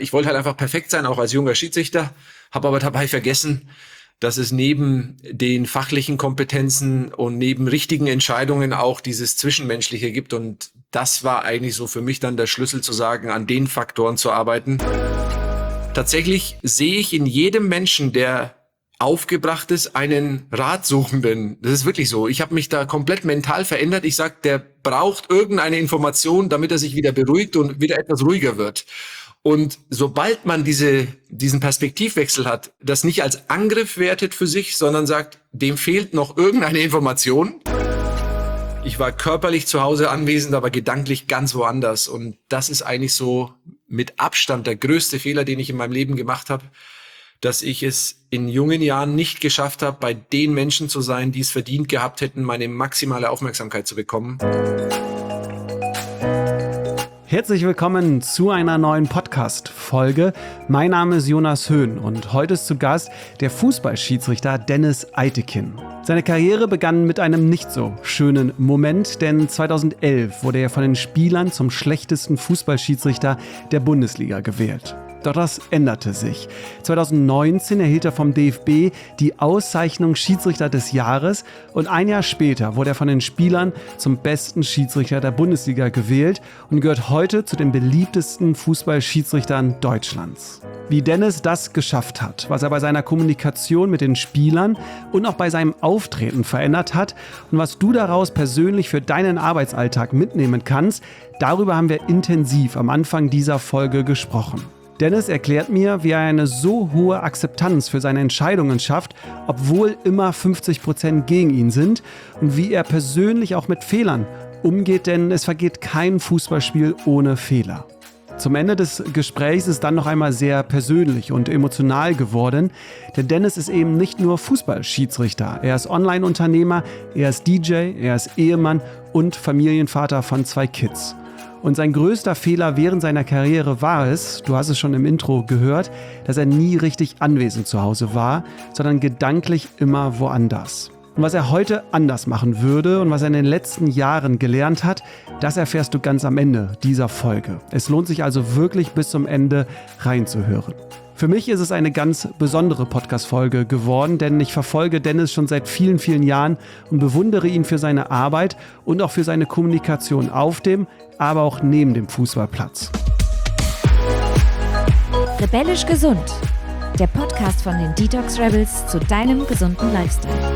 Ich wollte halt einfach perfekt sein, auch als junger Schiedsrichter, habe aber dabei vergessen, dass es neben den fachlichen Kompetenzen und neben richtigen Entscheidungen auch dieses Zwischenmenschliche gibt. Und das war eigentlich so für mich dann der Schlüssel zu sagen, an den Faktoren zu arbeiten. Tatsächlich sehe ich in jedem Menschen, der aufgebracht ist, einen Ratsuchenden. Das ist wirklich so. Ich habe mich da komplett mental verändert. Ich sag, der braucht irgendeine Information, damit er sich wieder beruhigt und wieder etwas ruhiger wird. Und sobald man diesen Perspektivwechsel hat, das nicht als Angriff wertet für sich, sondern sagt, dem fehlt noch irgendeine Information. Ich war körperlich zu Hause anwesend, aber gedanklich ganz woanders. Und das ist eigentlich so mit Abstand der größte Fehler, den ich in meinem Leben gemacht habe, dass ich es in jungen Jahren nicht geschafft habe, bei den Menschen zu sein, die es verdient gehabt hätten, meine maximale Aufmerksamkeit zu bekommen. Herzlich willkommen zu einer neuen Podcast-Folge. Mein Name ist Jonas Höhn und heute ist zu Gast der Fußballschiedsrichter Dennis Eitekin. Seine Karriere begann mit einem nicht so schönen Moment, denn 2011 wurde er von den Spielern zum schlechtesten Fußballschiedsrichter der Bundesliga gewählt. Doch das änderte sich. 2019 erhielt er vom DFB die Auszeichnung Schiedsrichter des Jahres und ein Jahr später wurde er von den Spielern zum besten Schiedsrichter der Bundesliga gewählt und gehört heute zu den beliebtesten Fußballschiedsrichtern Deutschlands. Wie Dennis das geschafft hat, was er bei seiner Kommunikation mit den Spielern und auch bei seinem Auftreten verändert hat und was du daraus persönlich für deinen Arbeitsalltag mitnehmen kannst, darüber haben wir intensiv am Anfang dieser Folge gesprochen. Dennis erklärt mir, wie er eine so hohe Akzeptanz für seine Entscheidungen schafft, obwohl immer 50% gegen ihn sind und wie er persönlich auch mit Fehlern umgeht, denn es vergeht kein Fußballspiel ohne Fehler. Zum Ende des Gesprächs ist dann noch einmal sehr persönlich und emotional geworden, denn Dennis ist eben nicht nur Fußballschiedsrichter, er ist Online-Unternehmer, er ist DJ, er ist Ehemann und Familienvater von 2 Kids. Und sein größter Fehler während seiner Karriere war es, du hast es schon im Intro gehört, dass er nie richtig anwesend zu Hause war, sondern gedanklich immer woanders. Und was er heute anders machen würde und was er in den letzten Jahren gelernt hat, das erfährst du ganz am Ende dieser Folge. Es lohnt sich also wirklich bis zum Ende reinzuhören. Für mich ist es eine ganz besondere Podcast-Folge geworden, denn ich verfolge Dennis schon seit vielen, vielen Jahren und bewundere ihn für seine Arbeit und auch für seine Kommunikation auf dem, aber auch neben dem Fußballplatz. Rebellisch gesund. Der Podcast von den Detox Rebels zu deinem gesunden Lifestyle.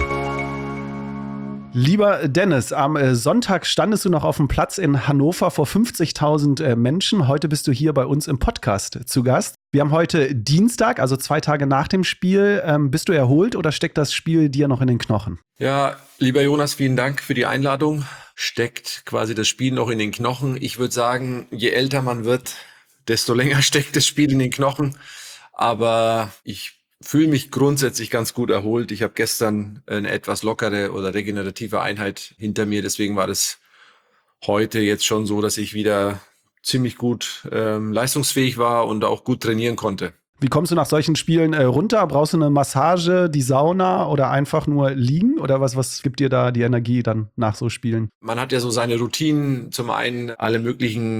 Lieber Dennis, am Sonntag standest du noch auf dem Platz in Hannover vor 50.000 Menschen. Heute bist du hier bei uns im Podcast zu Gast. Wir haben heute Dienstag, also 2 Tage nach dem Spiel. Bist du erholt oder steckt das Spiel dir noch in den Knochen? Ja, lieber Jonas, vielen Dank für die Einladung. Steckt quasi das Spiel noch in den Knochen. Ich würde sagen, je älter man wird, desto länger steckt das Spiel in den Knochen. Aber ich fühle mich grundsätzlich ganz gut erholt. Ich habe gestern eine etwas lockere oder regenerative Einheit hinter mir. Deswegen war das heute jetzt schon so, dass ich wieder ziemlich gut leistungsfähig war und auch gut trainieren konnte. Wie kommst du nach solchen Spielen runter? Brauchst du eine Massage, die Sauna oder einfach nur liegen? Oder was gibt dir da die Energie dann nach so Spielen? Man hat ja so seine Routinen, zum einen alle möglichen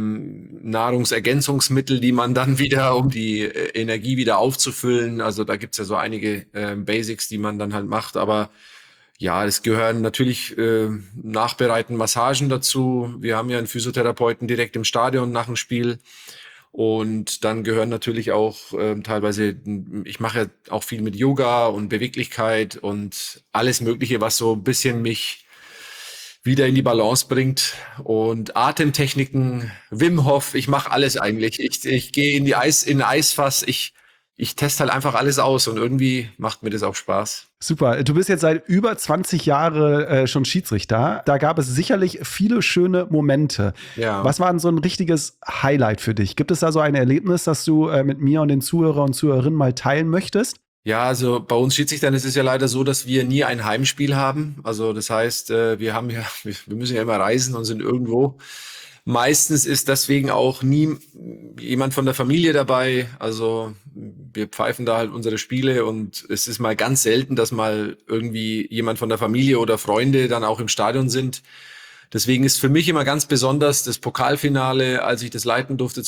Nahrungsergänzungsmittel, die man dann wieder, um die Energie wieder aufzufüllen. Also da gibt's ja so einige Basics, die man dann halt macht. Aber ja, es gehören natürlich nachbereiten Massagen dazu. Wir haben ja einen Physiotherapeuten direkt im Stadion nach dem Spiel. Und dann gehören natürlich auch teilweise, ich mache ja auch viel mit Yoga und Beweglichkeit und alles Mögliche, was so ein bisschen mich wieder in die Balance bringt. Und Atemtechniken, Wim Hof, ich mache alles eigentlich. Ich gehe in ein Eisfass, ich teste halt einfach alles aus und irgendwie macht mir das auch Spaß. Super. Du bist jetzt seit über 20 Jahren schon Schiedsrichter. Da gab es sicherlich viele schöne Momente. Ja. Was war denn so ein richtiges Highlight für dich? Gibt es da so ein Erlebnis, das du mit mir und den Zuhörer und Zuhörerinnen mal teilen möchtest? Ja, also bei uns Schiedsrichtern ist es ja leider so, dass wir nie ein Heimspiel haben. Also das heißt, wir müssen ja immer reisen und sind irgendwo. Meistens ist deswegen auch nie jemand von der Familie dabei. Also wir pfeifen da halt unsere Spiele und es ist mal ganz selten, dass mal irgendwie jemand von der Familie oder Freunde dann auch im Stadion sind. Deswegen ist für mich immer ganz besonders das Pokalfinale, als ich das leiten durfte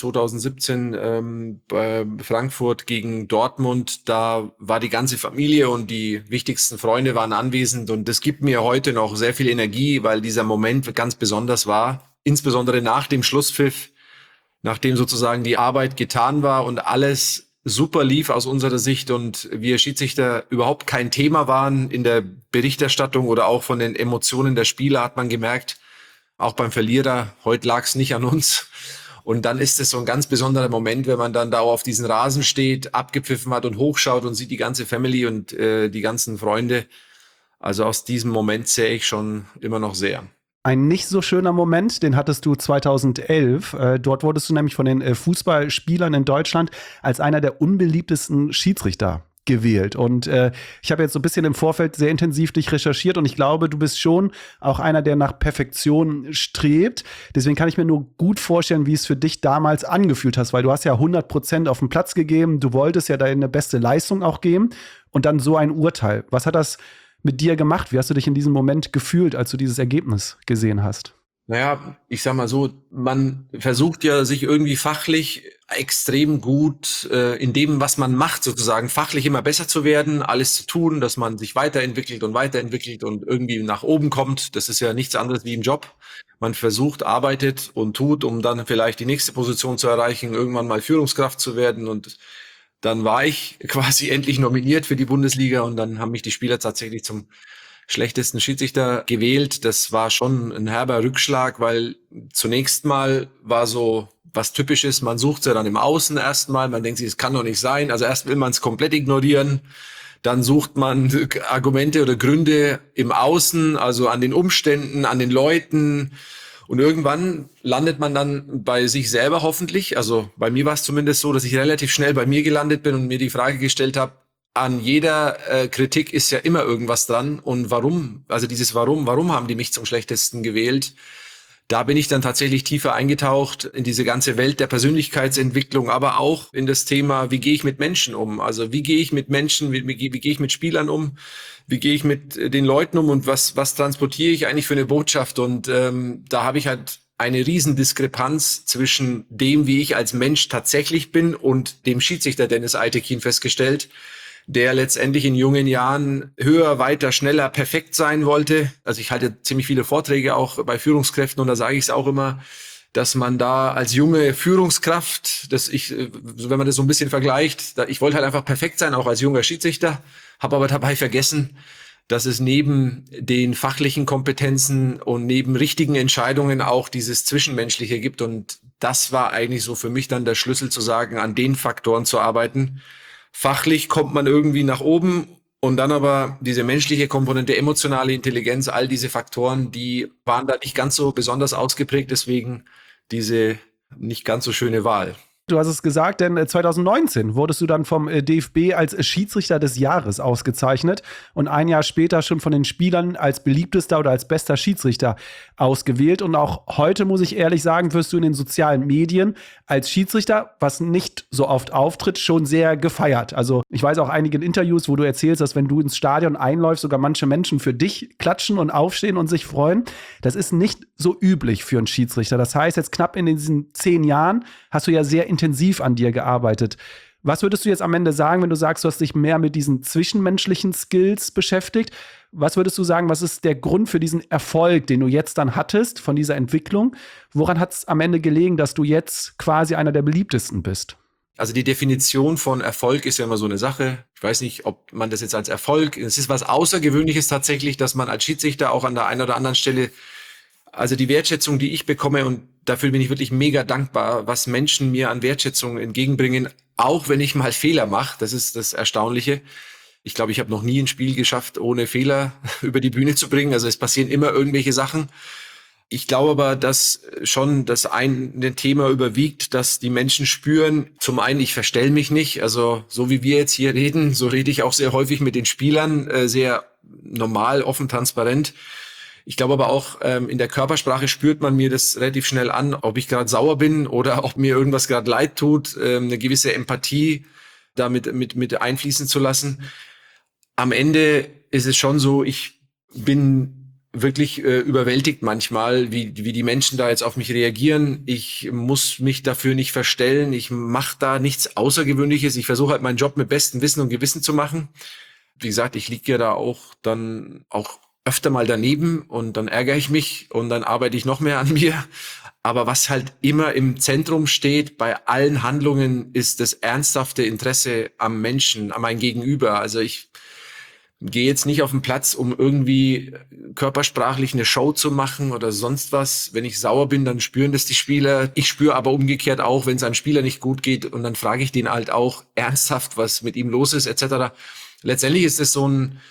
2017 bei Frankfurt gegen Dortmund. Da war die ganze Familie und die wichtigsten Freunde waren anwesend und das gibt mir heute noch sehr viel Energie, weil dieser Moment ganz besonders war. Insbesondere nach dem Schlusspfiff, nachdem sozusagen die Arbeit getan war und alles super lief aus unserer Sicht und wir Schiedsrichter überhaupt kein Thema waren in der Berichterstattung oder auch von den Emotionen der Spieler, hat man gemerkt, auch beim Verlierer, heute lag es nicht an uns. Und dann ist es so ein ganz besonderer Moment, wenn man dann da auf diesen Rasen steht, abgepfiffen hat und hochschaut und sieht die ganze Family und die ganzen Freunde. Also aus diesem Moment zähle ich schon immer noch sehr. Ein nicht so schöner Moment, den hattest du 2011. Dort wurdest du nämlich von den Fußballspielern in Deutschland als einer der unbeliebtesten Schiedsrichter gewählt. Und ich habe jetzt so ein bisschen im Vorfeld sehr intensiv dich recherchiert und ich glaube, du bist schon auch einer, der nach Perfektion strebt. Deswegen kann ich mir nur gut vorstellen, wie es für dich damals angefühlt hast, weil du hast ja 100% auf den Platz gegeben, du wolltest ja deine beste Leistung auch geben und dann so ein Urteil. Was hat das mit dir gemacht? Wie hast du dich in diesem Moment gefühlt, als du dieses Ergebnis gesehen hast? Naja, ich sag mal so, man versucht ja sich irgendwie fachlich extrem gut in dem, was man macht, sozusagen fachlich immer besser zu werden, alles zu tun, dass man sich weiterentwickelt und irgendwie nach oben kommt. Das ist ja nichts anderes wie im Job. Man versucht, arbeitet und tut, um dann vielleicht die nächste Position zu erreichen, irgendwann mal Führungskraft zu werden. Und dann war ich quasi endlich nominiert für die Bundesliga und dann haben mich die Spieler tatsächlich zum schlechtesten Schiedsrichter gewählt. Das war schon ein herber Rückschlag, weil zunächst mal war so was Typisches, man sucht es ja dann im Außen erstmal, man denkt sich, es kann doch nicht sein. Also erst will man es komplett ignorieren, dann sucht man Argumente oder Gründe im Außen, also an den Umständen, an den Leuten. Und irgendwann landet man dann bei sich selber hoffentlich. Also bei mir war es zumindest so, dass ich relativ schnell bei mir gelandet bin und mir die Frage gestellt habe, an jeder Kritik ist ja immer irgendwas dran. Und warum? Also dieses warum haben die mich zum Schlechtesten gewählt? Da bin ich dann tatsächlich tiefer eingetaucht in diese ganze Welt der Persönlichkeitsentwicklung, aber auch in das Thema, wie gehe ich mit Menschen um? Also wie gehe ich mit Menschen, wie gehe ich mit Spielern um? Wie gehe ich mit den Leuten um und was transportiere ich eigentlich für eine Botschaft? Und da habe ich halt eine Riesendiskrepanz zwischen dem, wie ich als Mensch tatsächlich bin und dem Schiedsrichter Dennis Eitekin festgestellt, der letztendlich in jungen Jahren höher, weiter, schneller, perfekt sein wollte. Also ich halte ziemlich viele Vorträge auch bei Führungskräften und da sage ich es auch immer, dass man da als junge Führungskraft, wenn man das so ein bisschen vergleicht, ich wollte halt einfach perfekt sein, auch als junger Schiedsrichter, habe aber dabei vergessen, dass es neben den fachlichen Kompetenzen und neben richtigen Entscheidungen auch dieses Zwischenmenschliche gibt und das war eigentlich so für mich dann der Schlüssel zu sagen, an den Faktoren zu arbeiten. Fachlich kommt man irgendwie nach oben und dann aber diese menschliche Komponente, emotionale Intelligenz, all diese Faktoren, die waren da nicht ganz so besonders ausgeprägt, deswegen diese nicht ganz so schöne Wahl. Du hast es gesagt, denn 2019 wurdest du dann vom DFB als Schiedsrichter des Jahres ausgezeichnet und ein Jahr später schon von den Spielern als beliebtester oder als bester Schiedsrichter ausgewählt. Und auch heute, muss ich ehrlich sagen, wirst du in den sozialen Medien als Schiedsrichter, was nicht so oft auftritt, schon sehr gefeiert. Also ich weiß auch einige Interviews, wo du erzählst, dass wenn du ins Stadion einläufst, sogar manche Menschen für dich klatschen und aufstehen und sich freuen. Das ist nicht so üblich für einen Schiedsrichter. Das heißt, jetzt knapp in diesen 10 Jahren hast du ja sehr intensiv an dir gearbeitet. Was würdest du jetzt am Ende sagen, wenn du sagst, du hast dich mehr mit diesen zwischenmenschlichen Skills beschäftigt? Was würdest du sagen, was ist der Grund für diesen Erfolg, den du jetzt dann hattest von dieser Entwicklung? Woran hat es am Ende gelegen, dass du jetzt quasi einer der beliebtesten bist? Also die Definition von Erfolg ist ja immer so eine Sache. Ich weiß nicht, ob man das jetzt als Erfolg, es ist was Außergewöhnliches tatsächlich, dass man als Schiedsrichter auch an der einen oder anderen Stelle, also die Wertschätzung, die ich bekomme und dafür bin ich wirklich mega dankbar, was Menschen mir an Wertschätzung entgegenbringen, auch wenn ich mal Fehler mache. Das ist das Erstaunliche. Ich glaube, ich habe noch nie ein Spiel geschafft, ohne Fehler über die Bühne zu bringen. Also es passieren immer irgendwelche Sachen. Ich glaube aber, dass schon das eine Thema überwiegt, dass die Menschen spüren, zum einen, ich verstell mich nicht. Also so wie wir jetzt hier reden, so rede ich auch sehr häufig mit den Spielern, sehr normal, offen, transparent. Ich glaube aber auch, in der Körpersprache spürt man mir das relativ schnell an, ob ich gerade sauer bin oder ob mir irgendwas gerade leid tut, eine gewisse Empathie damit mit einfließen zu lassen. Am Ende ist es schon so, ich bin wirklich überwältigt manchmal, wie die Menschen da jetzt auf mich reagieren. Ich muss mich dafür nicht verstellen. Ich mache da nichts Außergewöhnliches. Ich versuche halt meinen Job mit bestem Wissen und Gewissen zu machen. Wie gesagt, ich liege ja da auch öfter mal daneben und dann ärgere ich mich und dann arbeite ich noch mehr an mir. Aber was halt immer im Zentrum steht bei allen Handlungen, ist das ernsthafte Interesse am Menschen, an mein Gegenüber. Also ich gehe jetzt nicht auf den Platz, um irgendwie körpersprachlich eine Show zu machen oder sonst was. Wenn ich sauer bin, dann spüren das die Spieler. Ich spüre aber umgekehrt auch, wenn es einem Spieler nicht gut geht, und dann frage ich den halt auch ernsthaft, was mit ihm los ist, etc. Letztendlich ist es so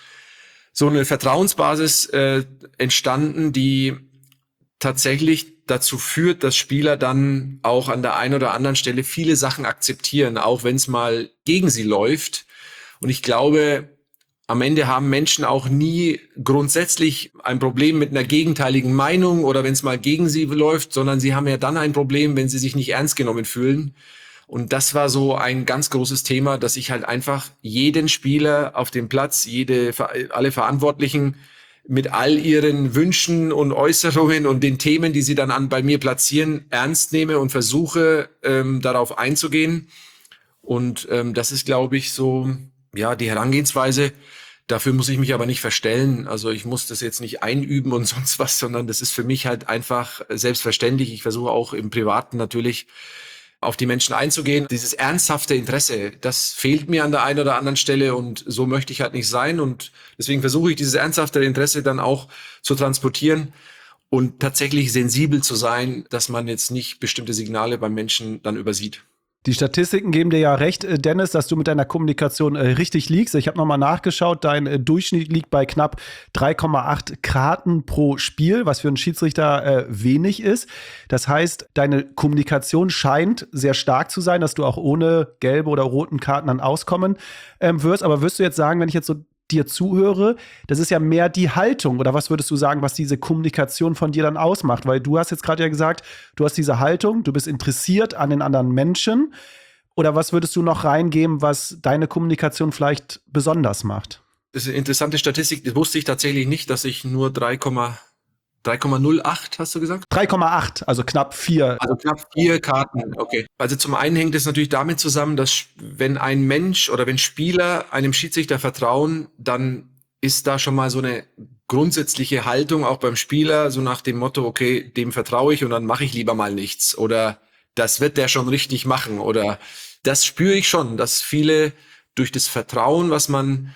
eine Vertrauensbasis entstanden, die tatsächlich dazu führt, dass Spieler dann auch an der einen oder anderen Stelle viele Sachen akzeptieren, auch wenn es mal gegen sie läuft. Und ich glaube, am Ende haben Menschen auch nie grundsätzlich ein Problem mit einer gegenteiligen Meinung oder wenn es mal gegen sie läuft, sondern sie haben ja dann ein Problem, wenn sie sich nicht ernst genommen fühlen. Und das war so ein ganz großes Thema, dass ich halt einfach jeden Spieler auf dem Platz, alle Verantwortlichen mit all ihren Wünschen und Äußerungen und den Themen, die sie dann bei mir platzieren, ernst nehme und versuche, darauf einzugehen. Und das ist, glaube ich, so ja die Herangehensweise. Dafür muss ich mich aber nicht verstellen. Also ich muss das jetzt nicht einüben und sonst was, sondern das ist für mich halt einfach selbstverständlich. Ich versuche auch im Privaten natürlich auf die Menschen einzugehen. Dieses ernsthafte Interesse, das fehlt mir an der einen oder anderen Stelle und so möchte ich halt nicht sein. Und deswegen versuche ich dieses ernsthafte Interesse dann auch zu transportieren und tatsächlich sensibel zu sein, dass man jetzt nicht bestimmte Signale beim Menschen dann übersieht. Die Statistiken geben dir ja recht, Dennis, dass du mit deiner Kommunikation richtig liegst. Ich habe nochmal nachgeschaut, dein Durchschnitt liegt bei knapp 3,8 Karten pro Spiel, was für einen Schiedsrichter wenig ist. Das heißt, deine Kommunikation scheint sehr stark zu sein, dass du auch ohne gelbe oder roten Karten dann auskommen wirst. Aber wirst du jetzt sagen, wenn ich jetzt so dir zuhöre, das ist ja mehr die Haltung, oder was würdest du sagen, was diese Kommunikation von dir dann ausmacht? Weil du hast jetzt gerade ja gesagt, du hast diese Haltung, du bist interessiert an den anderen Menschen, oder was würdest du noch reingeben, was deine Kommunikation vielleicht besonders macht? Das ist eine interessante Statistik, das wusste ich tatsächlich nicht, dass ich nur 3,08, hast du gesagt? 3,8, also knapp 4. Also knapp 4 Karten, okay. Also zum einen hängt es natürlich damit zusammen, dass wenn ein Mensch oder wenn Spieler einem Schiedsrichter vertrauen, dann ist da schon mal so eine grundsätzliche Haltung auch beim Spieler, so nach dem Motto, okay, dem vertraue ich und dann mache ich lieber mal nichts. Oder das wird der schon richtig machen. Oder das spüre ich schon, dass viele durch das Vertrauen, was man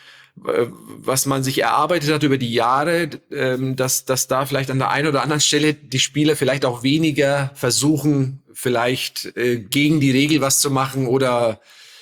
sich erarbeitet hat über die Jahre, dass da vielleicht an der einen oder anderen Stelle die Spieler vielleicht auch weniger versuchen, vielleicht gegen die Regel was zu machen oder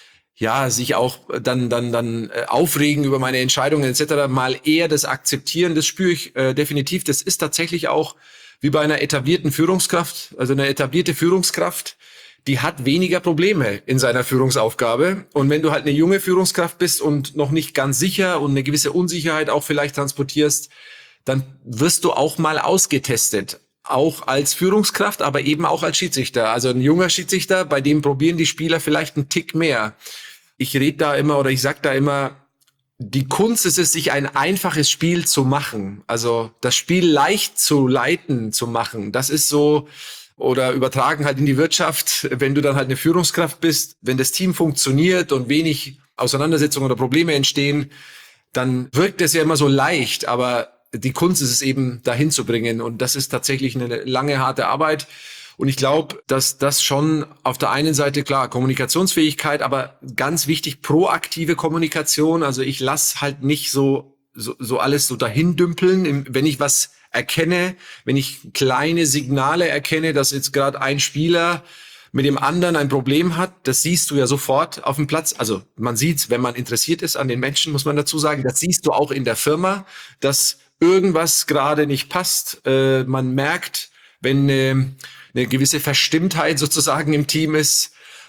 ja, sich auch dann aufregen über meine Entscheidungen etc. Mal eher das akzeptieren, das spüre ich definitiv. Das ist tatsächlich auch wie bei einer etablierten Führungskraft, also eine etablierte Führungskraft, die hat weniger Probleme in seiner Führungsaufgabe. Und wenn du halt eine junge Führungskraft bist und noch nicht ganz sicher und eine gewisse Unsicherheit auch vielleicht transportierst, dann wirst du auch mal ausgetestet. Auch als Führungskraft, aber eben auch als Schiedsrichter. Also ein junger Schiedsrichter, bei dem probieren die Spieler vielleicht einen Tick mehr. Ich rede da immer oder ich sag da immer, die Kunst ist es, sich ein einfaches Spiel zu machen. Also das Spiel leicht zu leiten, zu machen. Das ist so... Oder übertragen halt in die Wirtschaft, wenn du dann halt eine Führungskraft bist, wenn das Team funktioniert und wenig Auseinandersetzungen oder Probleme entstehen, dann wirkt es ja immer so leicht, aber die Kunst ist es eben, dahin zu bringen und das ist tatsächlich eine lange, harte Arbeit und ich glaube, dass das schon auf der einen Seite, klar, Kommunikationsfähigkeit, aber ganz wichtig, proaktive Kommunikation, also ich lasse halt nicht so alles so dahin dümpeln, wenn ich was erkenne, wenn ich kleine Signale erkenne, dass jetzt gerade ein Spieler mit dem anderen ein Problem hat, das siehst du ja sofort auf dem Platz. Also man sieht's, wenn man interessiert ist an den Menschen, muss man dazu sagen, das siehst du auch in der Firma, dass irgendwas gerade nicht passt. Man merkt, wenn eine gewisse Verstimmtheit sozusagen im Team ist,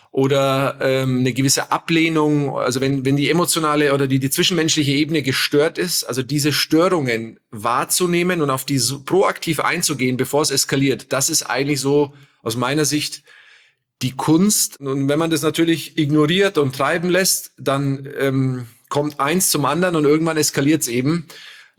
oder eine gewisse Ablehnung, also wenn die emotionale oder die zwischenmenschliche Ebene gestört ist, also diese Störungen wahrzunehmen und auf die proaktiv einzugehen, bevor es eskaliert, das ist eigentlich so aus meiner Sicht die Kunst. Und wenn man das natürlich ignoriert und treiben lässt, dann kommt eins zum anderen und irgendwann eskaliert es eben.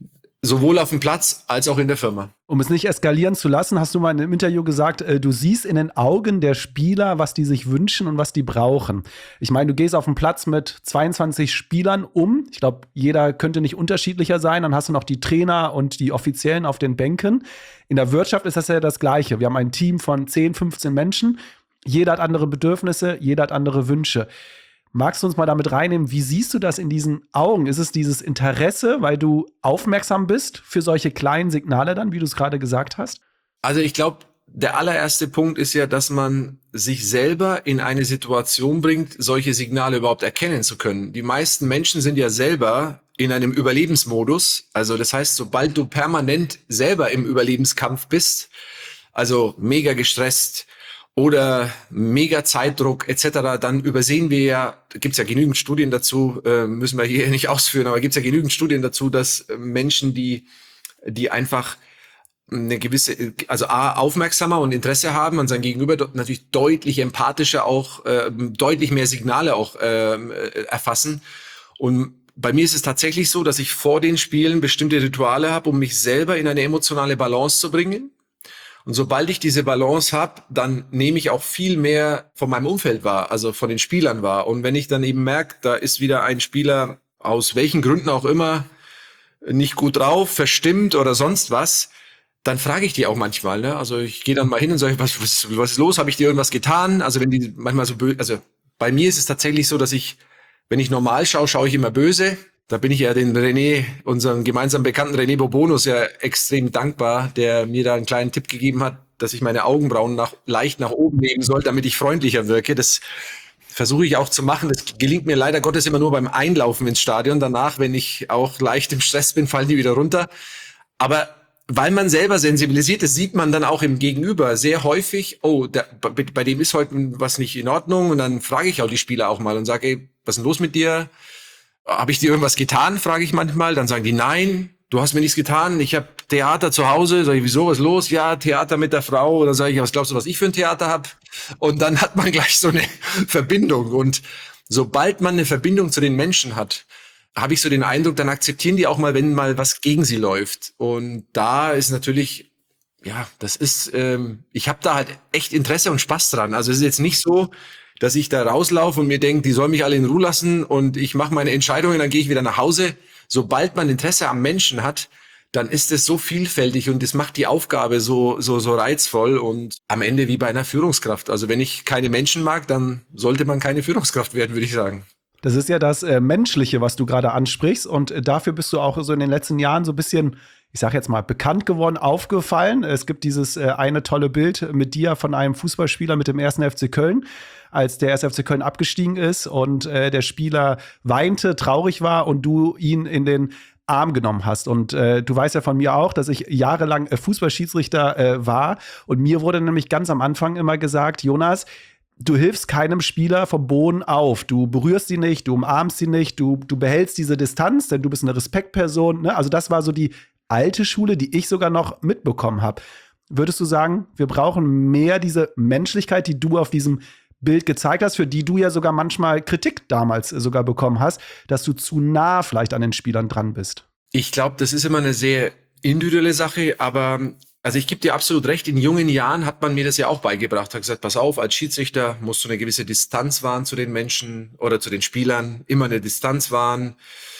Sowohl auf dem Platz als auch in der Firma. Um es nicht eskalieren zu lassen, hast du mal in einem Interview gesagt, du siehst in den Augen der Spieler, was die sich wünschen und was die brauchen. Ich meine, du gehst auf den Platz mit 22 Spielern um. Ich glaube, jeder könnte nicht unterschiedlicher sein. Dann hast du noch die Trainer und die Offiziellen auf den Bänken. In der Wirtschaft ist das ja das Gleiche. Wir haben ein Team von 10, 15 Menschen. Jeder hat andere Bedürfnisse, jeder hat andere Wünsche. Magst du uns mal damit reinnehmen, wie siehst du das in diesen Augen? Ist es dieses Interesse, weil du aufmerksam bist für solche kleinen Signale dann, wie du es gerade gesagt hast? Also ich glaube, der allererste Punkt ist ja, dass man sich selber in eine Situation bringt, solche Signale überhaupt erkennen zu können. Die meisten Menschen sind ja selber in einem Überlebensmodus. Also das heißt, sobald du permanent selber im Überlebenskampf bist, also mega gestresst, oder mega Zeitdruck etc., dann übersehen wir ja, gibt's ja genügend Studien dazu, müssen wir hier nicht ausführen, aber gibt's ja genügend Studien dazu, dass Menschen, die einfach eine gewisse, also A, aufmerksamer und Interesse haben an sein Gegenüber, natürlich deutlich empathischer auch, deutlich mehr Signale auch erfassen. Und bei mir ist es tatsächlich so, dass ich vor den Spielen bestimmte Rituale habe, um mich selber in eine emotionale Balance zu bringen. Und sobald ich diese Balance habe, dann nehme ich auch viel mehr von meinem Umfeld wahr, also von den Spielern wahr. Und wenn ich dann eben merke, da ist wieder ein Spieler, aus welchen Gründen auch immer, nicht gut drauf, verstimmt oder sonst was, dann frage ich die auch manchmal. Ne? Also ich gehe dann mal hin und sage, was ist los? Habe ich dir irgendwas getan? Also wenn die manchmal so böse, also bei mir ist es tatsächlich so, dass ich, wenn ich normal schaue, schaue ich immer böse. Da bin ich ja den René, unseren gemeinsamen Bekannten René Bobonus, ja extrem dankbar, der mir da einen kleinen Tipp gegeben hat, dass ich meine Augenbrauen leicht nach oben nehmen soll, damit ich freundlicher wirke. Das versuche ich auch zu machen. Das gelingt mir leider Gottes immer nur beim Einlaufen ins Stadion. Danach, wenn ich auch leicht im Stress bin, fallen die wieder runter. Aber weil man selber sensibilisiert ist, sieht man dann auch im Gegenüber sehr häufig, oh, bei dem ist heute was nicht in Ordnung. Und dann frage ich auch die Spieler auch mal und sage, ey, was ist denn los mit dir? Habe ich dir irgendwas getan, frage ich manchmal. Dann sagen die, nein, du hast mir nichts getan. Ich habe Theater zu Hause. Sag ich, wieso, was ist los? Ja, Theater mit der Frau. Oder sage ich, was glaubst du, was ich für ein Theater habe? Und dann hat man gleich so eine Verbindung. Und sobald man eine Verbindung zu den Menschen hat, habe ich so den Eindruck, dann akzeptieren die auch mal, wenn mal was gegen sie läuft. Und da ist natürlich, ja, das ist, ich habe da halt echt Interesse und Spaß dran. Also es ist jetzt nicht so, dass ich da rauslaufe und mir denke, die sollen mich alle in Ruhe lassen und ich mache meine Entscheidungen, dann gehe ich wieder nach Hause. Sobald man Interesse am Menschen hat, dann ist es so vielfältig und das macht die Aufgabe so reizvoll und am Ende wie bei einer Führungskraft. Also wenn ich keine Menschen mag, dann sollte man keine Führungskraft werden, würde ich sagen. Das ist ja das Menschliche, was du gerade ansprichst und dafür bist du auch so in den letzten Jahren so ein bisschen, ich sag jetzt mal, bekannt geworden, aufgefallen. Es gibt dieses eine tolle Bild mit dir von einem Fußballspieler mit dem 1. FC Köln, als der 1. FC Köln abgestiegen ist und der Spieler weinte, traurig war und du ihn in den Arm genommen hast. Und du weißt ja von mir auch, dass ich jahrelang Fußballschiedsrichter war. Und mir wurde nämlich ganz am Anfang immer gesagt, Jonas, du hilfst keinem Spieler vom Boden auf. Du berührst sie nicht, du umarmst sie nicht, du behältst diese Distanz, denn du bist eine Respektperson. Ne? Also das war so die alte Schule, die ich sogar noch mitbekommen habe. Würdest du sagen, wir brauchen mehr diese Menschlichkeit, die du auf diesem Bild gezeigt hast, für die du ja sogar manchmal Kritik damals sogar bekommen hast, dass du zu nah vielleicht an den Spielern dran bist? Ich glaube, das ist immer eine sehr individuelle Sache, aber also ich gebe dir absolut recht, in jungen Jahren hat man mir das ja auch beigebracht, hat gesagt, pass auf, als Schiedsrichter musst du eine gewisse Distanz wahren zu den Menschen oder zu den Spielern, immer eine Distanz wahren.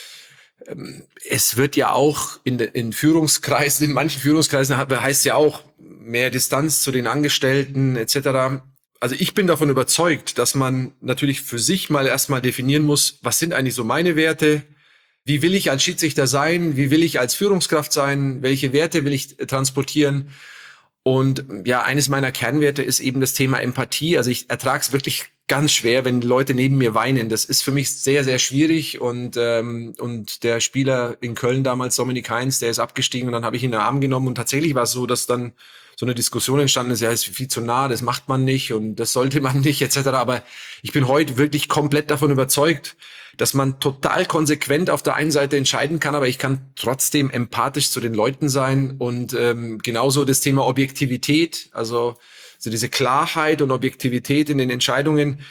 Es wird ja auch in Führungskreisen, in manchen Führungskreisen heißt ja auch mehr Distanz zu den Angestellten etc. Also ich bin davon überzeugt, dass man natürlich für sich mal erstmal definieren muss, was sind eigentlich so meine Werte? Wie will ich als Schiedsrichter sein? Wie will ich als Führungskraft sein? Welche Werte will ich transportieren? Und ja, eines meiner Kernwerte ist eben das Thema Empathie. Also ich ertrage es wirklich ganz schwer, wenn Leute neben mir weinen. Das ist für mich sehr, sehr schwierig. Und der Spieler in Köln damals, Dominik Heinz, der ist abgestiegen und dann habe ich ihn in den Arm genommen. Und tatsächlich war es so, dass dann so eine Diskussion entstanden ist, ja, ist viel zu nah, das macht man nicht und das sollte man nicht, etc. Aber ich bin heute wirklich komplett davon überzeugt, dass man total konsequent auf der einen Seite entscheiden kann, aber ich kann trotzdem empathisch zu den Leuten sein und genauso das Thema Objektivität, also diese Klarheit und Objektivität in den Entscheidungen,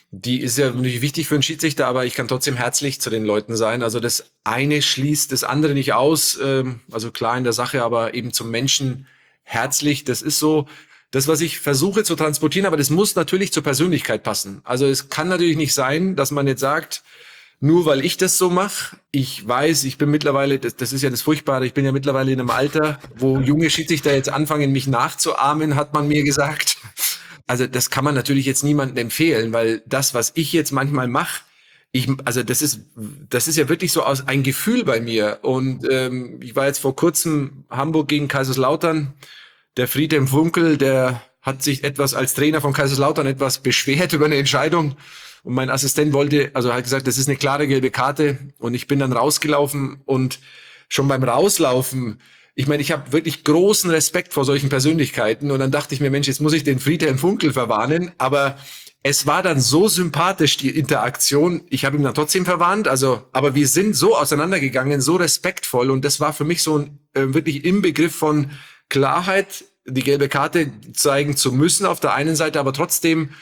Die ist ja natürlich wichtig für einen Schiedsrichter, aber ich kann trotzdem herzlich zu den Leuten sein. Also das eine schließt das andere nicht aus. Also klar in der Sache, aber eben zum Menschen herzlich. Das ist so das, was ich versuche zu transportieren, aber das muss natürlich zur Persönlichkeit passen. Also es kann natürlich nicht sein, dass man jetzt sagt, nur weil ich das so mache, ich weiß, ich bin mittlerweile, das ist ja das Furchtbare, ich bin ja mittlerweile in einem Alter, wo junge Schiedsrichter jetzt anfangen, mich nachzuahmen, hat man mir gesagt. Also das kann man natürlich jetzt niemandem empfehlen, weil das, was ich jetzt manchmal mache, also das ist ja wirklich so aus ein Gefühl bei mir. Und ich war jetzt vor kurzem Hamburg gegen Kaiserslautern. Der Friedhelm Funkel, der hat sich etwas als Trainer von Kaiserslautern etwas beschwert über eine Entscheidung. Und mein Assistent hat gesagt, das ist eine klare gelbe Karte. Und ich bin dann rausgelaufen und schon beim Rauslaufen, ich meine, ich habe wirklich großen Respekt vor solchen Persönlichkeiten. Und dann dachte ich mir, Mensch, jetzt muss ich den Friedhelm Funkel verwarnen. Aber es war dann so sympathisch, die Interaktion. Ich habe ihn dann trotzdem verwarnt. Aber wir sind so auseinandergegangen, so respektvoll. Und das war für mich so ein wirklich Inbegriff von Klarheit, die gelbe Karte zeigen zu müssen auf der einen Seite, aber trotzdem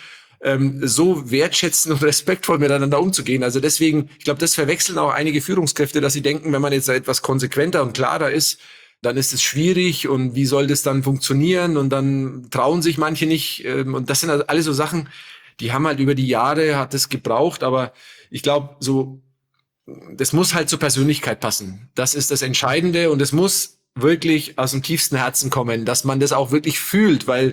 so wertschätzend und respektvoll miteinander umzugehen. Also deswegen, ich glaube, das verwechseln auch einige Führungskräfte, dass sie denken, wenn man jetzt etwas konsequenter und klarer ist, dann ist es schwierig und wie soll das dann funktionieren und dann trauen sich manche nicht und das sind also alles so Sachen, die haben halt über die Jahre, hat es gebraucht, aber ich glaube, so, das muss halt zur Persönlichkeit passen. Das ist das Entscheidende und es muss wirklich aus dem tiefsten Herzen kommen, dass man das auch wirklich fühlt, weil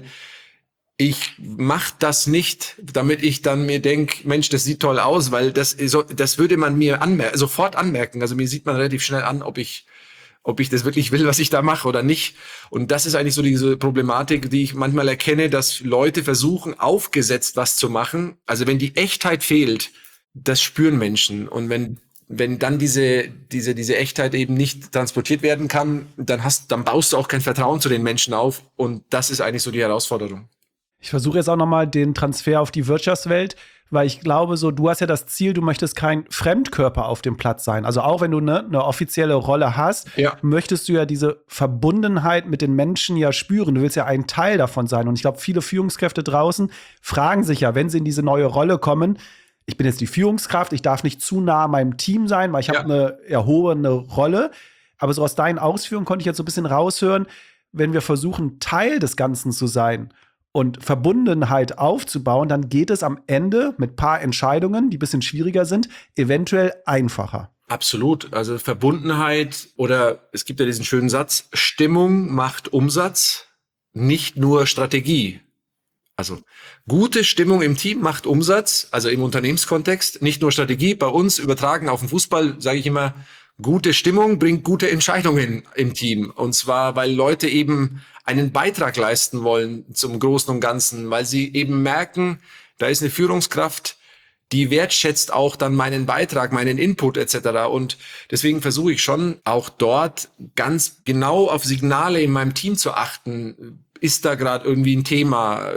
ich mache das nicht, damit ich dann mir denke, Mensch, das sieht toll aus, weil das würde man mir sofort anmerken. Also mir sieht man relativ schnell an, ob ich das wirklich will, was ich da mache oder nicht. Und das ist eigentlich so diese Problematik, die ich manchmal erkenne, dass Leute versuchen, aufgesetzt was zu machen. Also wenn die Echtheit fehlt, das spüren Menschen. Und wenn dann diese Echtheit eben nicht transportiert werden kann, dann baust du auch kein Vertrauen zu den Menschen auf. Und das ist eigentlich so die Herausforderung. Ich versuche jetzt auch nochmal den Transfer auf die Wirtschaftswelt, weil ich glaube, du hast ja das Ziel, du möchtest kein Fremdkörper auf dem Platz sein. Also auch wenn du eine offizielle Rolle hast, möchtest du ja diese Verbundenheit mit den Menschen ja spüren. Du willst ja ein Teil davon sein. Und ich glaube, viele Führungskräfte draußen fragen sich ja, wenn sie in diese neue Rolle kommen, ich bin jetzt die Führungskraft, ich darf nicht zu nah meinem Team sein, weil ich habe eine erhobene Rolle. Aber so aus deinen Ausführungen konnte ich jetzt so ein bisschen raushören, wenn wir versuchen, Teil des Ganzen zu sein und Verbundenheit aufzubauen, dann geht es am Ende mit ein paar Entscheidungen, die ein bisschen schwieriger sind, eventuell einfacher. Absolut. Also Verbundenheit oder es gibt ja diesen schönen Satz, Stimmung macht Umsatz, nicht nur Strategie. Also gute Stimmung im Team macht Umsatz, also im Unternehmenskontext, nicht nur Strategie. Bei uns übertragen auf den Fußball, sage ich immer, gute Stimmung bringt gute Entscheidungen im Team. Und zwar, weil Leute eben einen Beitrag leisten wollen zum Großen und Ganzen, weil sie eben merken, da ist eine Führungskraft, die wertschätzt auch dann meinen Beitrag, meinen Input etc. Und deswegen versuche ich schon auch dort ganz genau auf Signale in meinem Team zu achten. Ist da gerade irgendwie ein Thema,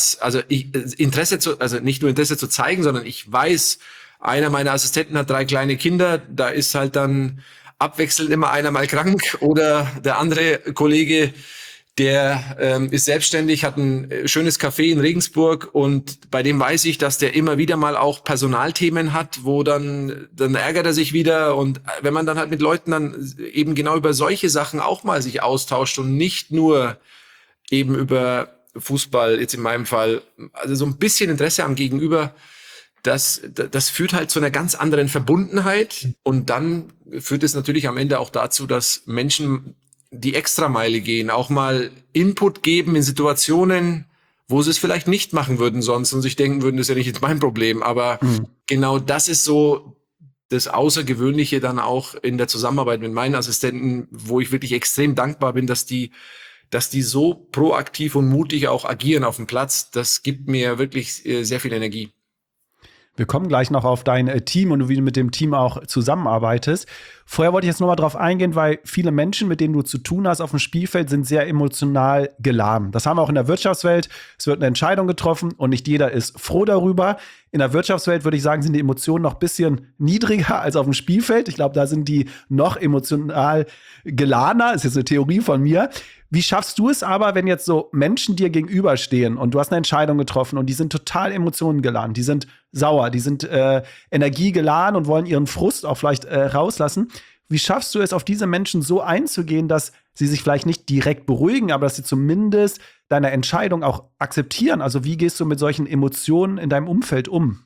nicht nur Interesse zu zeigen, sondern ich weiß, einer meiner Assistenten hat 3 kleine Kinder, da ist halt dann abwechselnd immer einer mal krank oder der andere Kollege, der ist selbstständig, hat ein schönes Café in Regensburg und bei dem weiß ich, dass der immer wieder mal auch Personalthemen hat, wo dann ärgert er sich wieder und wenn man dann halt mit Leuten dann eben genau über solche Sachen auch mal sich austauscht und nicht nur eben über Fußball, jetzt in meinem Fall, also so ein bisschen Interesse am Gegenüber, das führt halt zu einer ganz anderen Verbundenheit und dann führt es natürlich am Ende auch dazu, dass Menschen die Extrameile gehen, auch mal Input geben in Situationen, wo sie es vielleicht nicht machen würden sonst und sich denken würden, das ist ja nicht jetzt mein Problem, aber genau das ist so das Außergewöhnliche dann auch in der Zusammenarbeit mit meinen Assistenten, wo ich wirklich extrem dankbar bin, dass die so proaktiv und mutig auch agieren auf dem Platz. Das gibt mir wirklich sehr viel Energie. Wir kommen gleich noch auf dein Team und wie du mit dem Team auch zusammenarbeitest. Vorher wollte ich jetzt noch mal drauf eingehen, weil viele Menschen, mit denen du zu tun hast auf dem Spielfeld, sind sehr emotional geladen. Das haben wir auch in der Wirtschaftswelt. Es wird eine Entscheidung getroffen und nicht jeder ist froh darüber. In der Wirtschaftswelt würde ich sagen, sind die Emotionen noch ein bisschen niedriger als auf dem Spielfeld. Ich glaube, da sind die noch emotional geladener. Das ist jetzt eine Theorie von mir. Wie schaffst du es aber, wenn jetzt so Menschen dir gegenüberstehen und du hast eine Entscheidung getroffen und die sind total emotionengeladen, die sind sauer, die sind energiegeladen und wollen ihren Frust auch vielleicht rauslassen. Wie schaffst du es, auf diese Menschen so einzugehen, dass sie sich vielleicht nicht direkt beruhigen, aber dass sie zumindest deine Entscheidung auch akzeptieren? Also wie gehst du mit solchen Emotionen in deinem Umfeld um?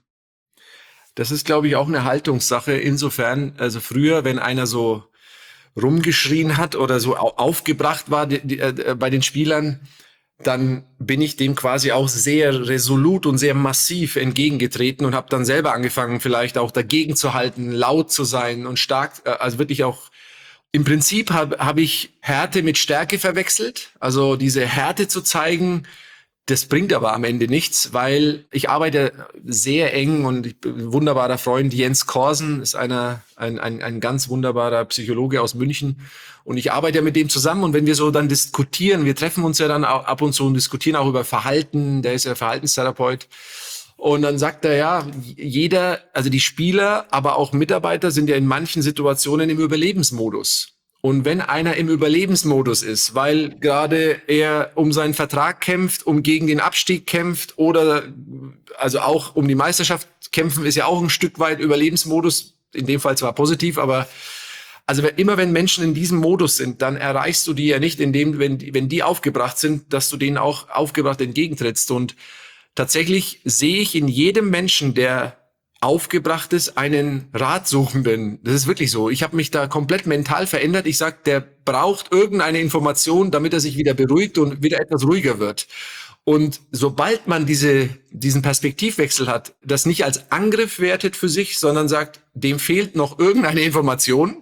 Das ist, glaube ich, auch eine Haltungssache. Insofern, also früher, wenn einer so rumgeschrien hat oder so aufgebracht war bei den Spielern, dann bin ich dem quasi auch sehr resolut und sehr massiv entgegengetreten und habe dann selber angefangen, vielleicht auch dagegen zu halten, laut zu sein und stark, also wirklich auch im Prinzip hab ich Härte mit Stärke verwechselt. Also diese Härte zu zeigen, das bringt aber am Ende nichts, weil ich arbeite sehr eng und ein wunderbarer Freund Jens Korsen ist ein ganz wunderbarer Psychologe aus München und ich arbeite ja mit dem zusammen und wenn wir so dann diskutieren, wir treffen uns ja dann auch ab und zu und diskutieren auch über Verhalten, der ist ja Verhaltenstherapeut und dann sagt er ja, jeder, also die Spieler, aber auch Mitarbeiter sind ja in manchen Situationen im Überlebensmodus. Und wenn einer im Überlebensmodus ist, weil gerade er um seinen Vertrag kämpft, um gegen den Abstieg kämpft oder also auch um die Meisterschaft kämpfen, ist ja auch ein Stück weit Überlebensmodus, in dem Fall zwar positiv, aber also immer wenn Menschen in diesem Modus sind, dann erreichst du die ja nicht, indem, wenn die aufgebracht sind, dass du denen auch aufgebracht entgegentrittst. Und tatsächlich sehe ich in jedem Menschen, der aufgebracht ist, einen Ratsuchenden. Das ist wirklich so. Ich habe mich da komplett mental verändert. Ich sag, der braucht irgendeine Information, damit er sich wieder beruhigt und wieder etwas ruhiger wird. Und sobald man diesen Perspektivwechsel hat, das nicht als Angriff wertet für sich, sondern sagt, dem fehlt noch irgendeine Information.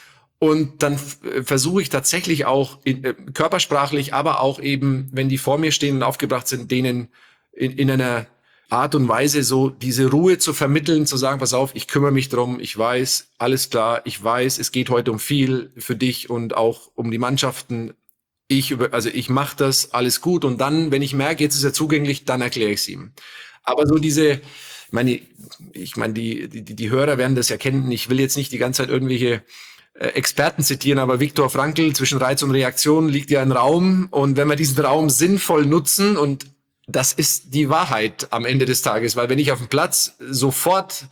Und dann versuche ich tatsächlich auch körpersprachlich, aber auch eben, wenn die vor mir stehen und aufgebracht sind, denen in einer Art und Weise so diese Ruhe zu vermitteln, zu sagen, pass auf, ich kümmere mich drum, ich weiß, alles klar, ich weiß, es geht heute um viel für dich und auch um die Mannschaften. Ich mache das, alles gut. Und dann, wenn ich merke, jetzt ist er zugänglich, dann erkläre ich es ihm. Aber so die Hörer werden das ja kennen. Ich will jetzt nicht die ganze Zeit irgendwelche Experten zitieren, aber Viktor Frankl, zwischen Reiz und Reaktion liegt ja ein Raum. Und wenn wir diesen Raum sinnvoll nutzen und das ist die Wahrheit am Ende des Tages, weil wenn ich auf dem Platz sofort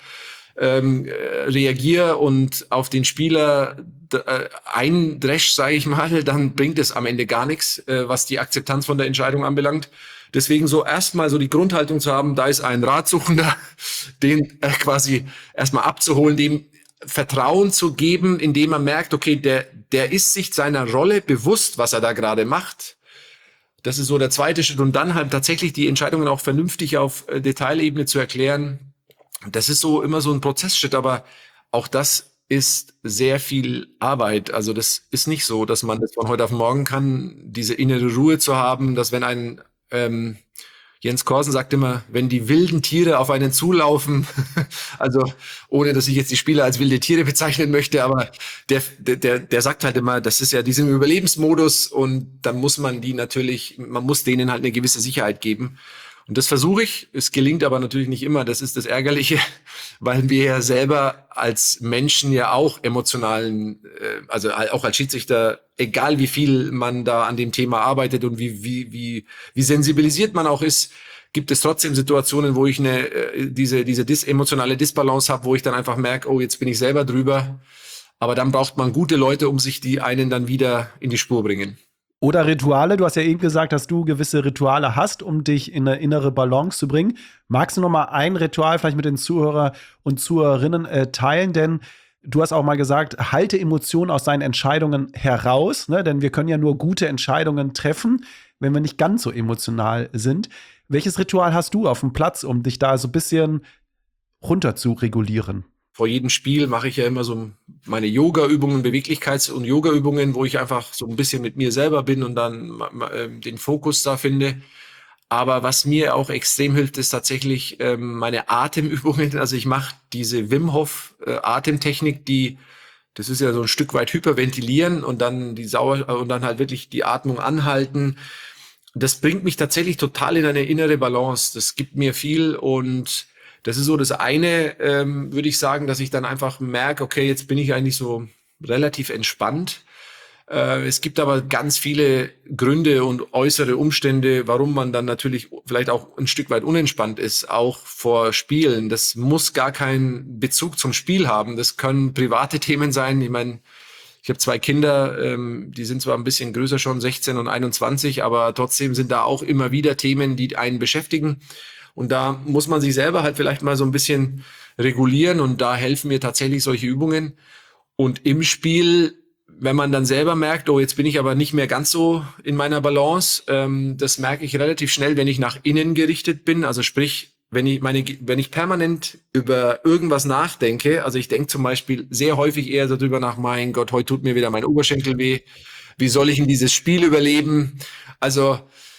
reagiere und auf den Spieler eindresch, sage ich mal, dann bringt es am Ende gar nichts, was die Akzeptanz von der Entscheidung anbelangt. Deswegen so erstmal so die Grundhaltung zu haben, da ist ein Ratsuchender, den quasi erstmal abzuholen, dem Vertrauen zu geben, indem man merkt, okay, der ist sich seiner Rolle bewusst, was er da gerade macht. Das ist so der zweite Schritt. Und dann halt tatsächlich die Entscheidungen auch vernünftig auf Detailebene zu erklären. Das ist so immer so ein Prozessschritt, aber auch das ist sehr viel Arbeit. Also das ist nicht so, dass man das von heute auf morgen kann, diese innere Ruhe zu haben, dass wenn ein Jens Korsen sagt immer, wenn die wilden Tiere auf einen zulaufen, also ohne, dass ich jetzt die Spieler als wilde Tiere bezeichnen möchte, aber der sagt halt immer, das ist ja diesem Überlebensmodus und dann muss man man muss denen halt eine gewisse Sicherheit geben. Und das versuche ich. Es gelingt aber natürlich nicht immer. Das ist das Ärgerliche, weil wir ja selber als Menschen ja auch also auch als Schiedsrichter, egal wie viel man da an dem Thema arbeitet und wie sensibilisiert man auch ist, gibt es trotzdem Situationen, wo ich diese emotionale Disbalance habe, wo ich dann einfach merke, oh, jetzt bin ich selber drüber. Aber dann braucht man gute Leute, um sich die einen dann wieder in die Spur bringen. Oder Rituale. Du hast ja eben gesagt, dass du gewisse Rituale hast, um dich in eine innere Balance zu bringen. Magst du noch mal ein Ritual vielleicht mit den Zuhörer und Zuhörerinnen teilen? Denn du hast auch mal gesagt, halte Emotionen aus deinen Entscheidungen heraus. Ne? Denn wir können ja nur gute Entscheidungen treffen, wenn wir nicht ganz so emotional sind. Welches Ritual hast du auf dem Platz, um dich da so ein bisschen runter zu regulieren? Vor jedem Spiel mache ich ja immer so meine Yoga-Übungen, Beweglichkeits- und Yoga-Übungen, wo ich einfach so ein bisschen mit mir selber bin und dann den Fokus da finde. Aber was mir auch extrem hilft, ist tatsächlich meine Atemübungen. Also ich mache diese Wim Hof Atemtechnik, das ist ja so ein Stück weit hyperventilieren und dann und dann halt wirklich die Atmung anhalten. Das bringt mich tatsächlich total in eine innere Balance. Das gibt mir viel und das ist so das eine, würde ich sagen, dass ich dann einfach merke, okay, jetzt bin ich eigentlich so relativ entspannt. Es gibt aber ganz viele Gründe und äußere Umstände, warum man dann natürlich vielleicht auch ein Stück weit unentspannt ist, auch vor Spielen. Das muss gar keinen Bezug zum Spiel haben. Das können private Themen sein. Ich meine, ich habe 2 Kinder, die sind zwar ein bisschen größer schon, 16 und 21, aber trotzdem sind da auch immer wieder Themen, die einen beschäftigen. Und da muss man sich selber halt vielleicht mal so ein bisschen regulieren und da helfen mir tatsächlich solche Übungen. Und im Spiel, wenn man dann selber merkt, oh, jetzt bin ich aber nicht mehr ganz so in meiner Balance, das merke ich relativ schnell, wenn ich nach innen gerichtet bin. Also sprich, wenn ich permanent über irgendwas nachdenke, also ich denke zum Beispiel sehr häufig eher darüber nach, mein Gott, heute tut mir wieder mein Oberschenkel weh, wie soll ich in dieses Spiel überleben? Also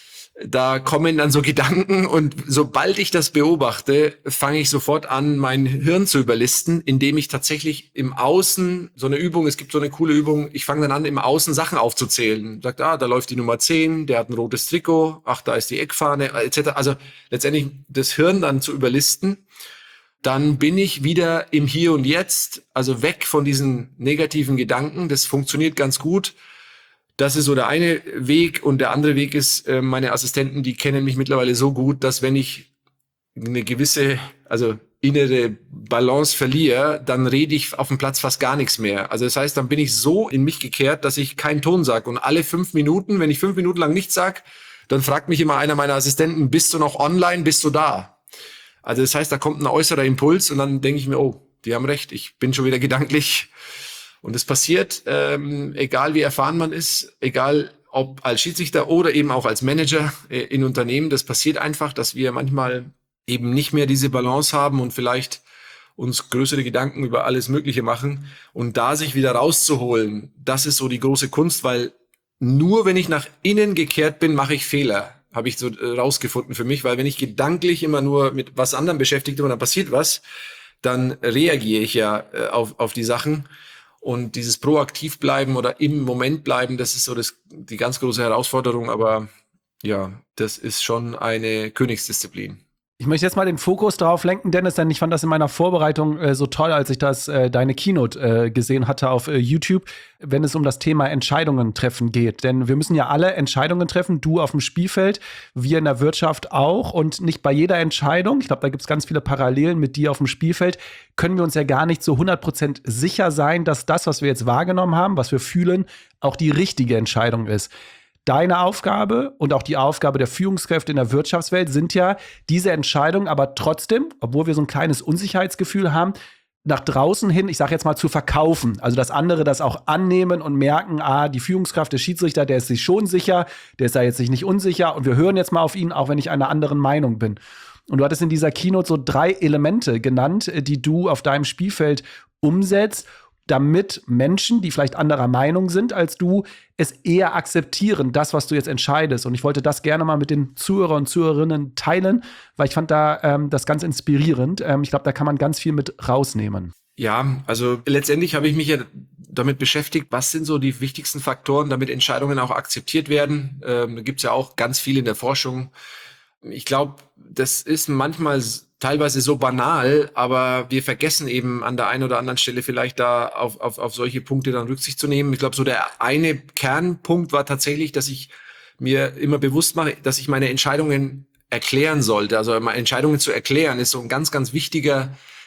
da kommen dann so Gedanken und sobald ich das beobachte, fange ich sofort an, mein Hirn zu überlisten, indem ich tatsächlich im Außen, so eine Übung, es gibt so eine coole Übung, ich fange dann an, im Außen Sachen aufzuzählen. Sagt, da läuft die Nummer 10, der hat ein rotes Trikot, ach, da ist die Eckfahne, etc. Also letztendlich das Hirn dann zu überlisten, dann bin ich wieder im Hier und Jetzt, also weg von diesen negativen Gedanken. Das funktioniert ganz gut. Das ist so der eine Weg und der andere Weg ist, meine Assistenten, die kennen mich mittlerweile so gut, dass wenn ich eine gewisse, also innere Balance verliere, dann rede ich auf dem Platz fast gar nichts mehr. Also das heißt, dann bin ich so in mich gekehrt, dass ich keinen Ton sage. Und alle 5 Minuten, wenn ich 5 Minuten lang nichts sage, dann fragt mich immer einer meiner Assistenten, bist du noch online, bist du da? Also das heißt, da kommt ein äußerer Impuls und dann denke ich mir, oh, die haben recht, ich bin schon wieder gedanklich. Und es passiert, egal wie erfahren man ist, egal ob als Schiedsrichter oder eben auch als Manager in Unternehmen, das passiert einfach, dass wir manchmal eben nicht mehr diese Balance haben und vielleicht uns größere Gedanken über alles Mögliche machen. Und da sich wieder rauszuholen, das ist so die große Kunst, weil nur wenn ich nach innen gekehrt bin, mache ich Fehler, habe ich so rausgefunden für mich, weil wenn ich gedanklich immer nur mit was anderem beschäftigt bin und dann passiert was, dann reagiere ich ja auf die Sachen. Und dieses proaktiv bleiben oder im Moment bleiben, das ist so die ganz große Herausforderung. Aber ja, das ist schon eine Königsdisziplin. Ich möchte jetzt mal den Fokus darauf lenken, Dennis, denn ich fand das in meiner Vorbereitung so toll, als ich deine Keynote gesehen hatte auf YouTube, wenn es um das Thema Entscheidungen treffen geht. Denn wir müssen ja alle Entscheidungen treffen, du auf dem Spielfeld, wir in der Wirtschaft auch. Und nicht bei jeder Entscheidung, ich glaube, da gibt es ganz viele Parallelen mit dir auf dem Spielfeld, können wir uns ja gar nicht so 100% sicher sein, dass das, was wir jetzt wahrgenommen haben, was wir fühlen, auch die richtige Entscheidung ist. Deine Aufgabe und auch die Aufgabe der Führungskräfte in der Wirtschaftswelt sind ja, diese Entscheidung aber trotzdem, obwohl wir so ein kleines Unsicherheitsgefühl haben, nach draußen hin, ich sage jetzt mal, zu verkaufen. Also, dass andere das auch annehmen und merken, die Führungskraft, der Schiedsrichter, der ist sich schon sicher, der ist da jetzt sich nicht unsicher und wir hören jetzt mal auf ihn, auch wenn ich einer anderen Meinung bin. Und du hattest in dieser Keynote so 3 Elemente genannt, die du auf deinem Spielfeld umsetzt, damit Menschen, die vielleicht anderer Meinung sind als du, es eher akzeptieren, das, was du jetzt entscheidest. Und ich wollte das gerne mal mit den Zuhörer und Zuhörerinnen teilen, weil ich fand das ganz inspirierend. Ich glaube, da kann man ganz viel mit rausnehmen. Ja, also letztendlich habe ich mich ja damit beschäftigt, was sind so die wichtigsten Faktoren, damit Entscheidungen auch akzeptiert werden. Da gibt es ja auch ganz viel in der Forschung. Ich glaube, das ist manchmal teilweise so banal, aber wir vergessen eben an der einen oder anderen Stelle vielleicht da auf solche Punkte dann Rücksicht zu nehmen. Ich glaube, so der eine Kernpunkt war tatsächlich, dass ich mir immer bewusst mache, dass ich meine Entscheidungen erklären sollte. Also meine Entscheidungen zu erklären ist so ein ganz, ganz wichtiger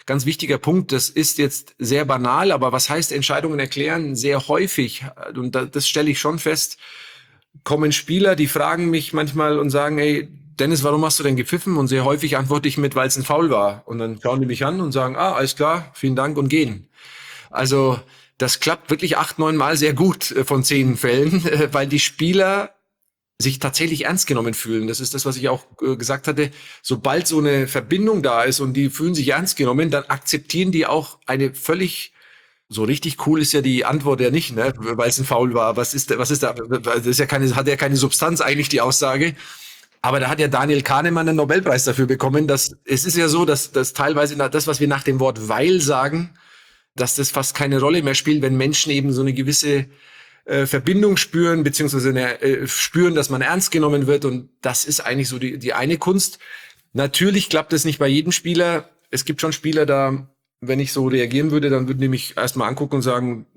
Punkt. Das ist jetzt sehr banal, aber was heißt Entscheidungen erklären? Sehr häufig, und das stelle ich schon fest, kommen Spieler, die fragen mich manchmal und sagen, ey, Dennis, warum hast du denn gepfiffen? Und sehr häufig antworte ich mit, weil es ein Foul war. Und dann schauen die mich an und sagen, alles klar, vielen Dank und gehen. Also das klappt wirklich 8, 9 Mal sehr gut von 10 Fällen, weil die Spieler sich tatsächlich ernst genommen fühlen. Das ist das, was ich auch gesagt hatte. Sobald so eine Verbindung da ist und die fühlen sich ernst genommen, dann akzeptieren die auch eine völlig, so richtig cool ist ja die Antwort ja nicht, ne, weil es ein Foul war. Was ist da? Das ist ja hat ja keine Substanz eigentlich, die Aussage. Aber da hat ja Daniel Kahnemann einen Nobelpreis dafür bekommen, dass es ist ja so, dass teilweise das, was wir nach dem Wort weil sagen, dass das fast keine Rolle mehr spielt, wenn Menschen eben so eine gewisse Verbindung spüren, beziehungsweise spüren, dass man ernst genommen wird. Und das ist eigentlich so die eine Kunst. Natürlich klappt das nicht bei jedem Spieler. Es gibt schon Spieler, da, wenn ich so reagieren würde, dann würden die mich erstmal angucken und sagen,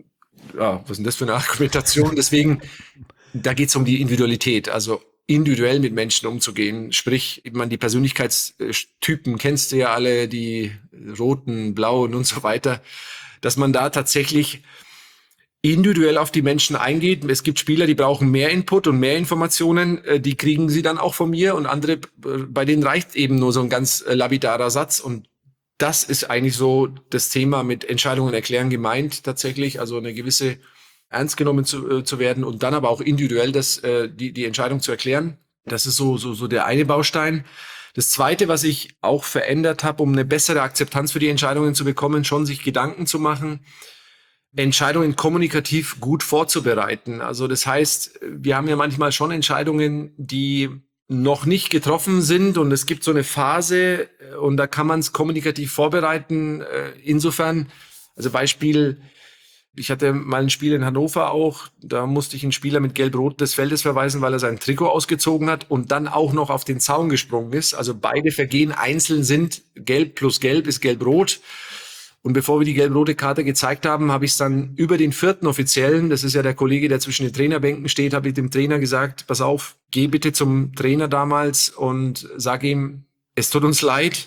ja, was ist denn das für eine Argumentation? Deswegen, da geht es um die Individualität, also individuell mit Menschen umzugehen. Sprich, die Persönlichkeitstypen kennst du ja alle, die roten, blauen und so weiter, dass man da tatsächlich individuell auf die Menschen eingeht. Es gibt Spieler, die brauchen mehr Input und mehr Informationen, die kriegen sie dann auch von mir, und andere, bei denen reicht eben nur so ein ganz lapidarer Satz, und das ist eigentlich so das Thema mit Entscheidungen erklären gemeint tatsächlich, also eine gewisse ernst genommen zu werden und dann aber auch individuell die Entscheidung zu erklären. Das ist so der eine Baustein. Das zweite, was ich auch verändert habe, um eine bessere Akzeptanz für die Entscheidungen zu bekommen, schon sich Gedanken zu machen, Entscheidungen kommunikativ gut vorzubereiten. Also das heißt, wir haben ja manchmal schon Entscheidungen, die noch nicht getroffen sind, und es gibt so eine Phase, und da kann man es kommunikativ vorbereiten. Insofern, also Beispiel, ich hatte mal ein Spiel in Hannover auch, da musste ich einen Spieler mit Gelb-Rot des Feldes verweisen, weil er sein Trikot ausgezogen hat und dann auch noch auf den Zaun gesprungen ist. Also beide Vergehen einzeln sind, Gelb plus Gelb ist Gelb-Rot. Und bevor wir die gelb-rote Karte gezeigt haben, habe ich es dann über den vierten Offiziellen, das ist ja der Kollege, der zwischen den Trainerbänken steht, habe ich dem Trainer gesagt, pass auf, geh bitte zum Trainer damals und sag ihm, es tut uns leid,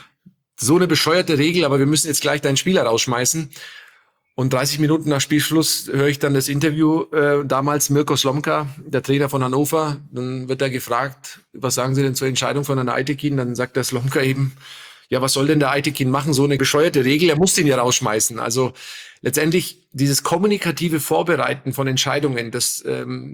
so eine bescheuerte Regel, aber wir müssen jetzt gleich deinen Spieler rausschmeißen. Und 30 Minuten nach Spielschluss höre ich dann das Interview, damals Mirko Slomka, der Trainer von Hannover. Dann wird er gefragt, was sagen Sie denn zur Entscheidung von Herrn Aitekin? Dann sagt der Slomka eben, ja, was soll denn der Aitekin machen? So eine bescheuerte Regel, er muss den ja rausschmeißen. Also letztendlich dieses kommunikative Vorbereiten von Entscheidungen, das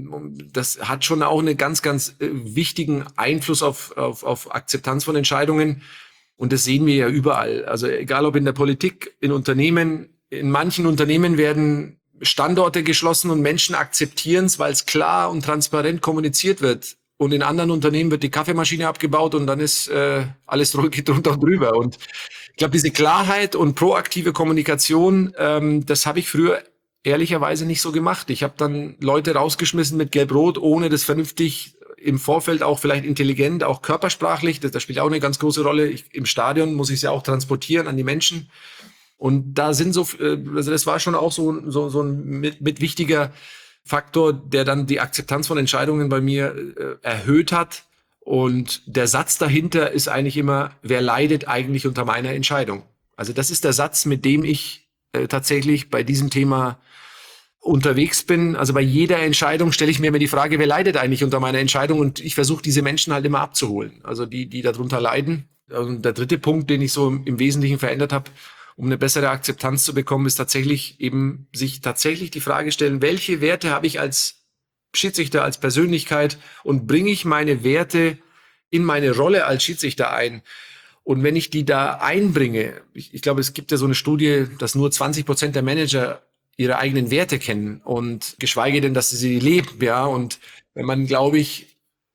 hat schon auch einen ganz, ganz wichtigen Einfluss auf Akzeptanz von Entscheidungen. Und das sehen wir ja überall. Also egal ob in der Politik, in Unternehmen, in manchen Unternehmen werden Standorte geschlossen und Menschen akzeptieren es, weil es klar und transparent kommuniziert wird. Und in anderen Unternehmen wird die Kaffeemaschine abgebaut und dann ist alles geht drunter und drüber. Und ich glaube, diese Klarheit und proaktive Kommunikation, das habe ich früher ehrlicherweise nicht so gemacht. Ich habe dann Leute rausgeschmissen mit Gelb-Rot, ohne das vernünftig im Vorfeld auch vielleicht intelligent, auch körpersprachlich. Das spielt auch eine ganz große Rolle. Im Stadion muss ich es ja auch transportieren an die Menschen. Und da sind also das war schon auch so ein mit wichtiger Faktor, der dann die Akzeptanz von Entscheidungen bei mir erhöht hat. Und der Satz dahinter ist eigentlich immer, wer leidet eigentlich unter meiner Entscheidung? Also das ist der Satz, mit dem ich tatsächlich bei diesem Thema unterwegs bin. Also bei jeder Entscheidung stelle ich mir immer die Frage, wer leidet eigentlich unter meiner Entscheidung? Und ich versuche, diese Menschen halt immer abzuholen. Also die darunter leiden. Und der dritte Punkt, den ich so im Wesentlichen verändert habe, um eine bessere Akzeptanz zu bekommen, ist tatsächlich eben sich tatsächlich die Frage stellen, welche Werte habe ich als Schiedsrichter, als Persönlichkeit, und bringe ich meine Werte in meine Rolle als Schiedsrichter ein? Und wenn ich die da einbringe, ich glaube, es gibt ja so eine Studie, dass nur 20% der Manager ihre eigenen Werte kennen und geschweige denn, dass sie leben, ja. Und wenn man, glaube ich,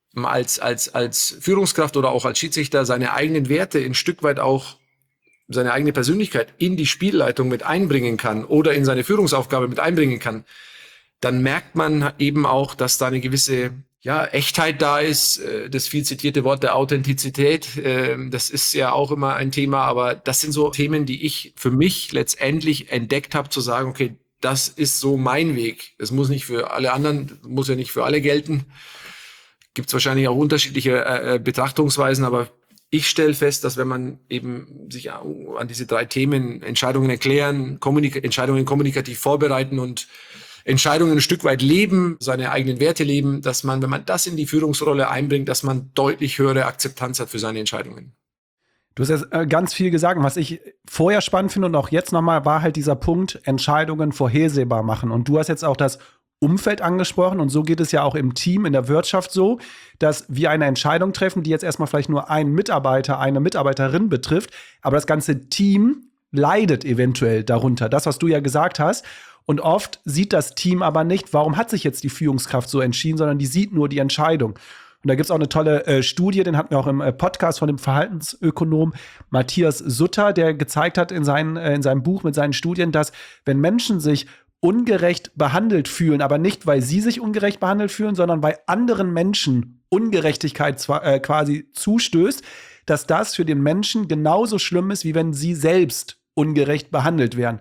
als Führungskraft oder auch als Schiedsrichter seine eigenen Werte ein Stück weit auch seine eigene Persönlichkeit in die Spielleitung mit einbringen kann oder in seine Führungsaufgabe mit einbringen kann, dann merkt man eben auch, dass da eine gewisse Echtheit da ist. Das viel zitierte Wort der Authentizität, das ist ja auch immer ein Thema, aber das sind so Themen, die ich für mich letztendlich entdeckt habe, zu sagen, okay, das ist so mein Weg. Das muss nicht für alle anderen, muss ja nicht für alle gelten. Gibt es wahrscheinlich auch unterschiedliche Betrachtungsweisen, aber ich stelle fest, dass wenn man eben sich an diese 3 Themen, Entscheidungen erklären, Entscheidungen kommunikativ vorbereiten und Entscheidungen ein Stück weit leben, seine eigenen Werte leben, dass man, wenn man das in die Führungsrolle einbringt, dass man deutlich höhere Akzeptanz hat für seine Entscheidungen. Du hast jetzt ganz viel gesagt. Und was ich vorher spannend finde und auch jetzt nochmal, war halt dieser Punkt, Entscheidungen vorhersehbar machen. Und du hast jetzt auch das Umfeld angesprochen, und so geht es ja auch im Team, in der Wirtschaft so, dass wir eine Entscheidung treffen, die jetzt erstmal vielleicht nur einen Mitarbeiter, eine Mitarbeiterin betrifft, aber das ganze Team leidet eventuell darunter, das, was du ja gesagt hast. Und oft sieht das Team aber nicht, warum hat sich jetzt die Führungskraft so entschieden, sondern die sieht nur die Entscheidung. Und da gibt es auch eine tolle Studie, den hatten wir auch im Podcast von dem Verhaltensökonom Matthias Sutter, der gezeigt hat in seinem Buch mit seinen Studien, dass wenn Menschen sich ungerecht behandelt fühlen, aber nicht, weil sie sich ungerecht behandelt fühlen, sondern weil anderen Menschen Ungerechtigkeit quasi zustößt, dass das für den Menschen genauso schlimm ist, wie wenn sie selbst ungerecht behandelt werden.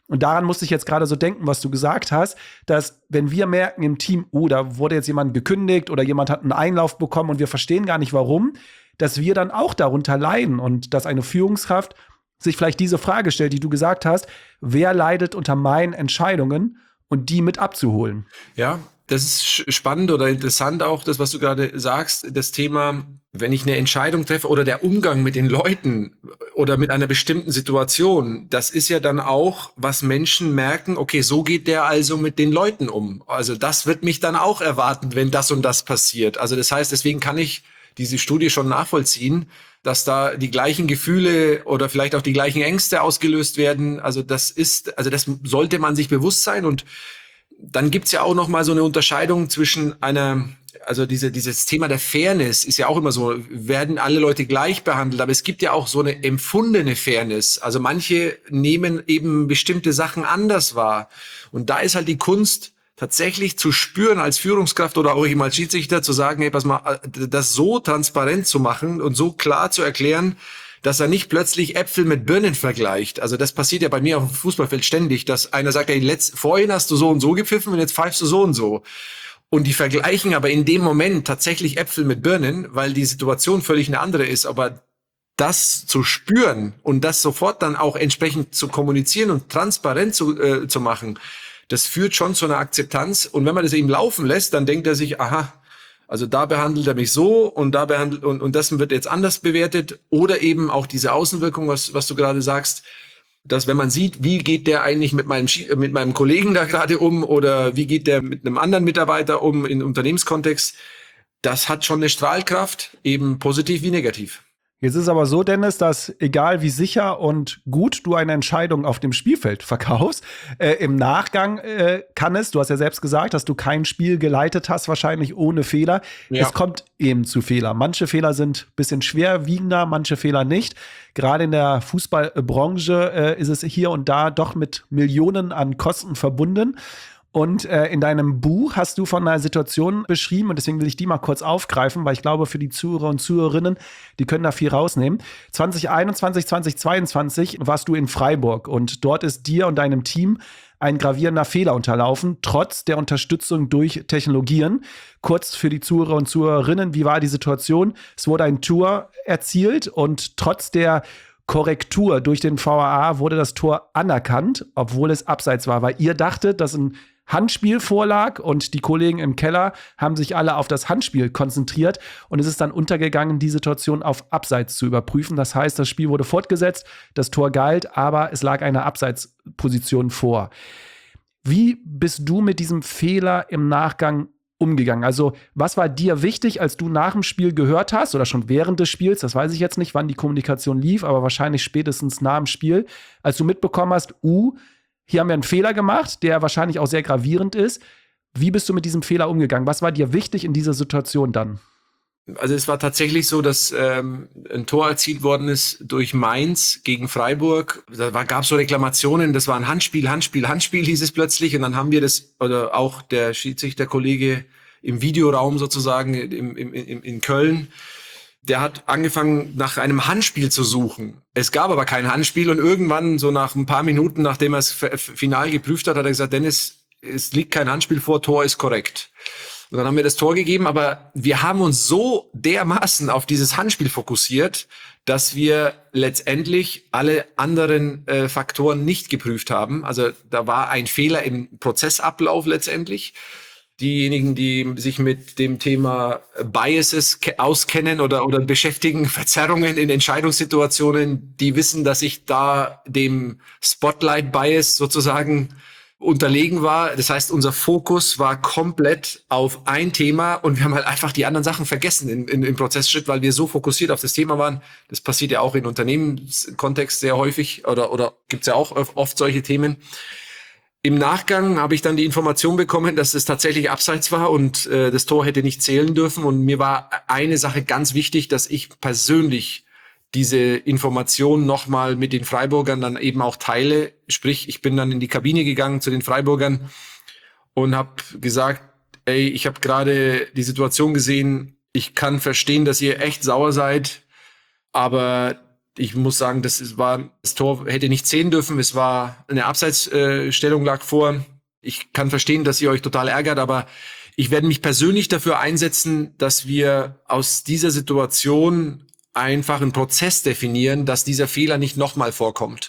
Und daran musste ich jetzt gerade so denken, was du gesagt hast, dass wenn wir merken im Team, oh, da wurde jetzt jemand gekündigt oder jemand hat einen Einlauf bekommen und wir verstehen gar nicht warum, dass wir dann auch darunter leiden und dass eine Führungskraft sich vielleicht diese Frage stellt, die du gesagt hast, wer leidet unter meinen Entscheidungen und die mit abzuholen. Ja, das ist spannend oder interessant auch, das, was du gerade sagst, das Thema, wenn ich eine Entscheidung treffe oder der Umgang mit den Leuten oder mit einer bestimmten Situation, das ist ja dann auch, was Menschen merken, okay, so geht der also mit den Leuten um. Also das wird mich dann auch erwarten, wenn das und das passiert. Also das heißt, deswegen kann ich diese Studie schon nachvollziehen, dass da die gleichen Gefühle oder vielleicht auch die gleichen Ängste ausgelöst werden. Also das sollte man sich bewusst sein. Und dann gibt's ja auch noch mal so eine Unterscheidung zwischen dieses Thema der Fairness ist ja auch immer so, werden alle Leute gleich behandelt, aber es gibt ja auch so eine empfundene Fairness. Also manche nehmen eben bestimmte Sachen anders wahr. Und da ist halt die Kunst, tatsächlich zu spüren als Führungskraft oder auch eben als Schiedsrichter, zu sagen, hey, pass mal, das so transparent zu machen und so klar zu erklären, dass er nicht plötzlich Äpfel mit Birnen vergleicht. Also das passiert ja bei mir auf dem Fußballfeld ständig, dass einer sagt, hey, vorhin hast du so und so gepfiffen und jetzt pfeifst du so und so. Und die vergleichen aber in dem Moment tatsächlich Äpfel mit Birnen, weil die Situation völlig eine andere ist. Aber das zu spüren und das sofort dann auch entsprechend zu kommunizieren und transparent zu machen, das führt schon zu einer Akzeptanz. Und wenn man das eben laufen lässt, dann denkt er sich, aha, also da behandelt er mich so und da behandelt und das wird jetzt anders bewertet. Oder eben auch diese Außenwirkung, was du gerade sagst, dass wenn man sieht, wie geht der eigentlich mit meinem Kollegen da gerade um oder wie geht der mit einem anderen Mitarbeiter um im Unternehmenskontext, das hat schon eine Strahlkraft, eben positiv wie negativ. Jetzt ist aber so, Dennis, dass egal wie sicher und gut du eine Entscheidung auf dem Spielfeld verkaufst, im Nachgang kann es, du hast ja selbst gesagt, dass du kein Spiel geleitet hast, wahrscheinlich ohne Fehler. Ja. Es kommt eben zu Fehlern. Manche Fehler sind ein bisschen schwerwiegender, manche Fehler nicht. Gerade in der Fußballbranche ist es hier und da doch mit Millionen an Kosten verbunden. Und in deinem Buch hast du von einer Situation beschrieben, und deswegen will ich die mal kurz aufgreifen, weil ich glaube, für die Zuhörer und Zuhörerinnen, die können da viel rausnehmen. 2021, 2022 warst du in Freiburg und dort ist dir und deinem Team ein gravierender Fehler unterlaufen, trotz der Unterstützung durch Technologien. Kurz für die Zuhörer und Zuhörerinnen, wie war die Situation? Es wurde ein Tor erzielt und trotz der Korrektur durch den VAR wurde das Tor anerkannt, obwohl es abseits war, weil ihr dachtet, dass ein Handspiel vorlag und die Kollegen im Keller haben sich alle auf das Handspiel konzentriert und es ist dann untergegangen, die Situation auf Abseits zu überprüfen. Das heißt, das Spiel wurde fortgesetzt, das Tor galt, aber es lag eine Abseitsposition vor. Wie bist du mit diesem Fehler im Nachgang umgegangen? Also, was war dir wichtig, als du nach dem Spiel gehört hast oder schon während des Spiels, das weiß ich jetzt nicht, wann die Kommunikation lief, aber wahrscheinlich spätestens nach dem Spiel, als du mitbekommen hast, hier haben wir einen Fehler gemacht, der wahrscheinlich auch sehr gravierend ist. Wie bist du mit diesem Fehler umgegangen? Was war dir wichtig in dieser Situation dann? Also es war tatsächlich so, dass ein Tor erzielt worden ist durch Mainz gegen Freiburg. Gab es so Reklamationen, das war ein Handspiel hieß es plötzlich. Und dann haben wir das, oder auch der Schiedsrichterkollege im Videoraum sozusagen in Köln, der hat angefangen, nach einem Handspiel zu suchen. Es gab aber kein Handspiel und irgendwann, so nach ein paar Minuten, nachdem er es final geprüft hat er gesagt, Dennis, es liegt kein Handspiel vor, Tor ist korrekt. Und dann haben wir das Tor gegeben, aber wir haben uns so dermaßen auf dieses Handspiel fokussiert, dass wir letztendlich alle anderen Faktoren nicht geprüft haben. Also da war ein Fehler im Prozessablauf letztendlich. Diejenigen, die sich mit dem Thema Biases auskennen oder beschäftigen, Verzerrungen in Entscheidungssituationen, die wissen, dass ich da dem Spotlight-Bias sozusagen unterlegen war. Das heißt, unser Fokus war komplett auf ein Thema und wir haben halt einfach die anderen Sachen vergessen im Prozessschritt, weil wir so fokussiert auf das Thema waren. Das passiert ja auch in Unternehmenskontext sehr häufig oder gibt's ja auch oft solche Themen. Im Nachgang habe ich dann die Information bekommen, dass es tatsächlich abseits war und das Tor hätte nicht zählen dürfen. Und mir war eine Sache ganz wichtig, dass ich persönlich diese Information nochmal mit den Freiburgern dann eben auch teile. Sprich, ich bin dann in die Kabine gegangen zu den Freiburgern und habe gesagt, ey, ich habe gerade die Situation gesehen, ich kann verstehen, dass ihr echt sauer seid, aber Ich muss sagen, das Tor hätte nicht zählen dürfen. Es war eine Abseitsstellung lag vor. Ich kann verstehen, dass ihr euch total ärgert, aber ich werde mich persönlich dafür einsetzen, dass wir aus dieser Situation einfach einen Prozess definieren, dass dieser Fehler nicht nochmal vorkommt.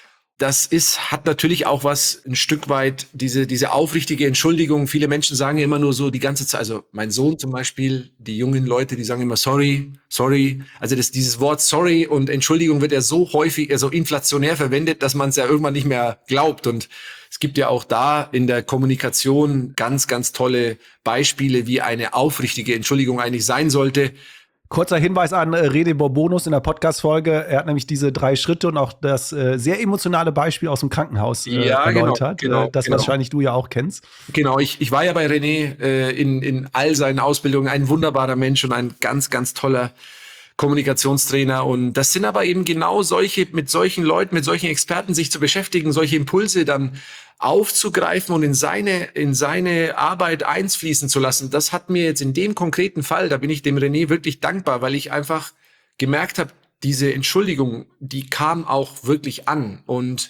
Hat natürlich auch was ein Stück weit diese aufrichtige Entschuldigung. Viele Menschen sagen ja immer nur so die ganze Zeit, also mein Sohn zum Beispiel, die jungen Leute, die sagen immer sorry. Also dieses Wort sorry und Entschuldigung wird ja so häufig, so inflationär verwendet, dass man es ja irgendwann nicht mehr glaubt. Und es gibt ja auch da in der Kommunikation ganz, ganz tolle Beispiele, wie eine aufrichtige Entschuldigung eigentlich sein sollte. Kurzer Hinweis an René Bourbonus in der Podcast-Folge. Er hat nämlich diese 3 Schritte und auch das sehr emotionale Beispiel aus dem Krankenhaus erläutert. Genau, das wahrscheinlich du ja auch kennst. Genau, ich war ja bei René in all seinen Ausbildungen ein wunderbarer Mensch und ein ganz, ganz toller Kommunikationstrainer. Und das sind aber eben genau mit solchen Leuten, mit solchen Experten sich zu beschäftigen, solche Impulse dann aufzugreifen und in seine Arbeit einfließen zu lassen. Das hat mir jetzt in dem konkreten Fall, da bin ich dem René wirklich dankbar, weil ich einfach gemerkt habe, diese Entschuldigung, die kam auch wirklich an und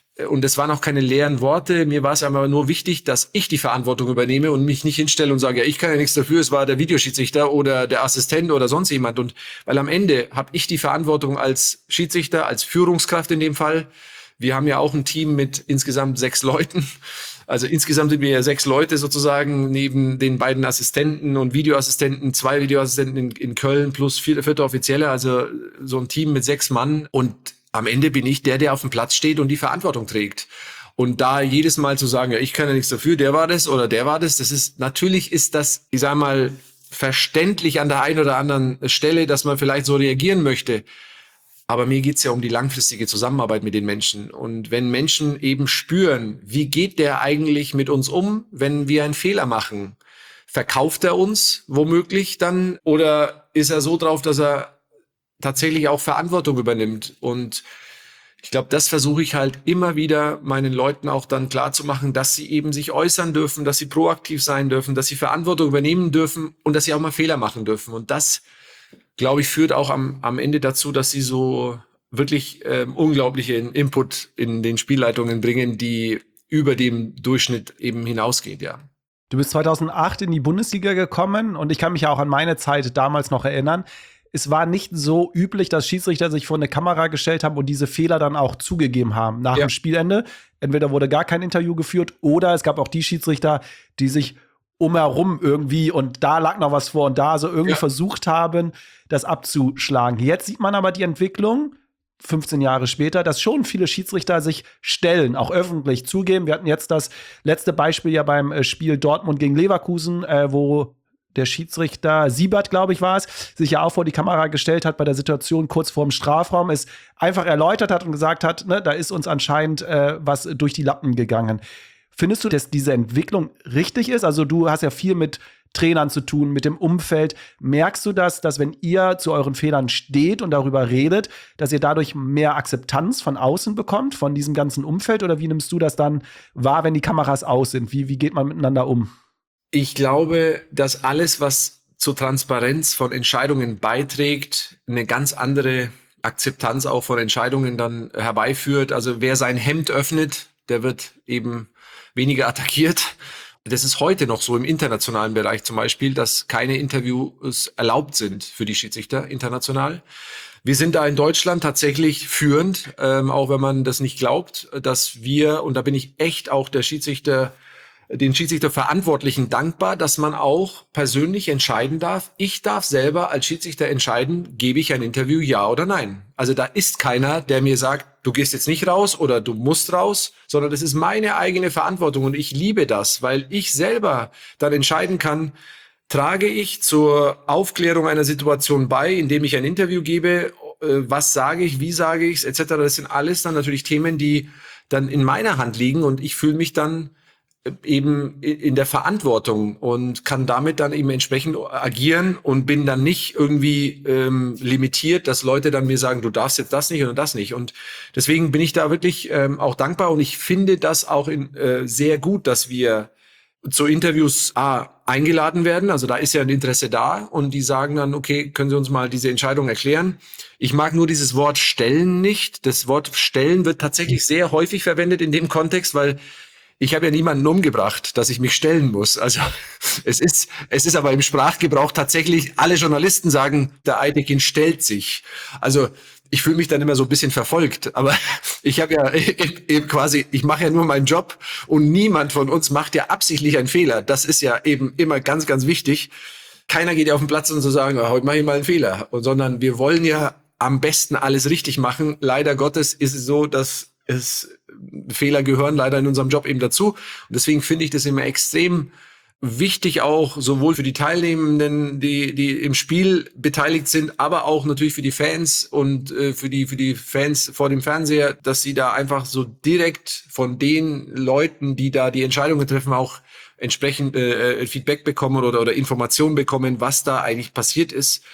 es waren auch keine leeren Worte. Mir war es aber nur wichtig, dass ich die Verantwortung übernehme und mich nicht hinstelle und sage, ja, ich kann ja nichts dafür, es war der Videoschiedsrichter oder der Assistent oder sonst jemand. Und weil am Ende habe ich die Verantwortung als Schiedsrichter, als Führungskraft in dem Fall. Wir haben ja auch ein Team mit insgesamt 6 Leuten. Also insgesamt sind wir ja 6 Leute sozusagen, neben den beiden Assistenten und Videoassistenten, 2 Videoassistenten in Köln plus 4 Offizielle, also so ein Team mit 6 Mann. Und am Ende bin ich der auf dem Platz steht und die Verantwortung trägt. Und da jedes Mal zu sagen, ja, ich kann ja nichts dafür, der war das oder der war das, natürlich ist das, ich sag mal, verständlich an der einen oder anderen Stelle, dass man vielleicht so reagieren möchte. Aber mir geht's ja um die langfristige Zusammenarbeit mit den Menschen. Und wenn Menschen eben spüren, wie geht der eigentlich mit uns um, wenn wir einen Fehler machen? Verkauft er uns womöglich dann? Oder ist er so drauf, dass er tatsächlich auch Verantwortung übernimmt? Und ich glaube, das versuche ich halt immer wieder meinen Leuten auch dann klarzumachen, dass sie eben sich äußern dürfen, dass sie proaktiv sein dürfen, dass sie Verantwortung übernehmen dürfen und dass sie auch mal Fehler machen dürfen. Und das, glaube ich, führt auch am Ende dazu, dass sie so wirklich unglaublichen Input in den Spielleitungen bringen, die über dem Durchschnitt eben hinausgeht, ja. Du bist 2008 in die Bundesliga gekommen und ich kann mich ja auch an meine Zeit damals noch erinnern. Es war nicht so üblich, dass Schiedsrichter sich vor eine Kamera gestellt haben und diese Fehler dann auch zugegeben haben nach dem Spielende. Entweder wurde gar kein Interview geführt oder es gab auch die Schiedsrichter, die sich umherum irgendwie und da lag noch was vor und da so irgendwie versucht haben, das abzuschlagen. Jetzt sieht man aber die Entwicklung, 15 Jahre später, dass schon viele Schiedsrichter sich stellen, auch öffentlich zugeben. Wir hatten jetzt das letzte Beispiel ja beim Spiel Dortmund gegen Leverkusen, wo der Schiedsrichter Siebert, glaube ich, war es, sich ja auch vor die Kamera gestellt hat bei der Situation kurz vorm Strafraum, es einfach erläutert hat und gesagt hat, ne, da ist uns anscheinend was durch die Lappen gegangen. Findest du, dass diese Entwicklung richtig ist? Also du hast ja viel mit Trainern zu tun, mit dem Umfeld. Merkst du das, dass wenn ihr zu euren Fehlern steht und darüber redet, dass ihr dadurch mehr Akzeptanz von außen bekommt, von diesem ganzen Umfeld? Oder wie nimmst du das dann wahr, wenn die Kameras aus sind? Wie geht man miteinander um? Ich glaube, dass alles, was zur Transparenz von Entscheidungen beiträgt, eine ganz andere Akzeptanz auch von Entscheidungen dann herbeiführt. Also wer sein Hemd öffnet, der wird eben weniger attackiert. Das ist heute noch so im internationalen Bereich zum Beispiel, dass keine Interviews erlaubt sind für die Schiedsrichter international. Wir sind da in Deutschland tatsächlich führend, auch wenn man das nicht glaubt, dass wir, und da bin ich echt auch den Schiedsrichterverantwortlichen dankbar, dass man auch persönlich entscheiden darf. Ich darf selber als Schiedsrichter entscheiden, gebe ich ein Interview, ja oder nein. Also da ist keiner, der mir sagt, du gehst jetzt nicht raus oder du musst raus, sondern das ist meine eigene Verantwortung und ich liebe das, weil ich selber dann entscheiden kann, trage ich zur Aufklärung einer Situation bei, indem ich ein Interview gebe, was sage ich, wie sage ich es, etc. Das sind alles dann natürlich Themen, die dann in meiner Hand liegen und ich fühle mich dann eben in der Verantwortung und kann damit dann eben entsprechend agieren und bin dann nicht irgendwie limitiert, dass Leute dann mir sagen, du darfst jetzt das nicht oder das nicht. Und deswegen bin ich da wirklich auch dankbar und ich finde das auch sehr gut, dass wir zu Interviews eingeladen werden. Also da ist ja ein Interesse da und die sagen dann, okay, können Sie uns mal diese Entscheidung erklären? Ich mag nur dieses Wort stellen nicht. Das Wort stellen wird tatsächlich sehr häufig verwendet in dem Kontext, weil ich habe ja niemanden umgebracht, dass ich mich stellen muss. Also es ist aber im Sprachgebrauch tatsächlich, alle Journalisten sagen, der Aitekin stellt sich. Also ich fühle mich dann immer so ein bisschen verfolgt, aber ich habe ja eben quasi, ich mache ja nur meinen Job und niemand von uns macht ja absichtlich einen Fehler. Das ist ja eben immer ganz, ganz wichtig. Keiner geht ja auf den Platz und so sagen, heute mache ich mal einen Fehler, sondern wir wollen ja am besten alles richtig machen. Leider Gottes ist es so, dass Fehler gehören leider in unserem Job eben dazu. Und deswegen finde ich das immer extrem wichtig, auch sowohl für die Teilnehmenden, die im Spiel beteiligt sind, aber auch natürlich für die Fans und für die Fans vor dem Fernseher, dass sie da einfach so direkt von den Leuten, die da die Entscheidungen treffen, auch entsprechend Feedback bekommen oder Informationen bekommen, was da eigentlich passiert ist.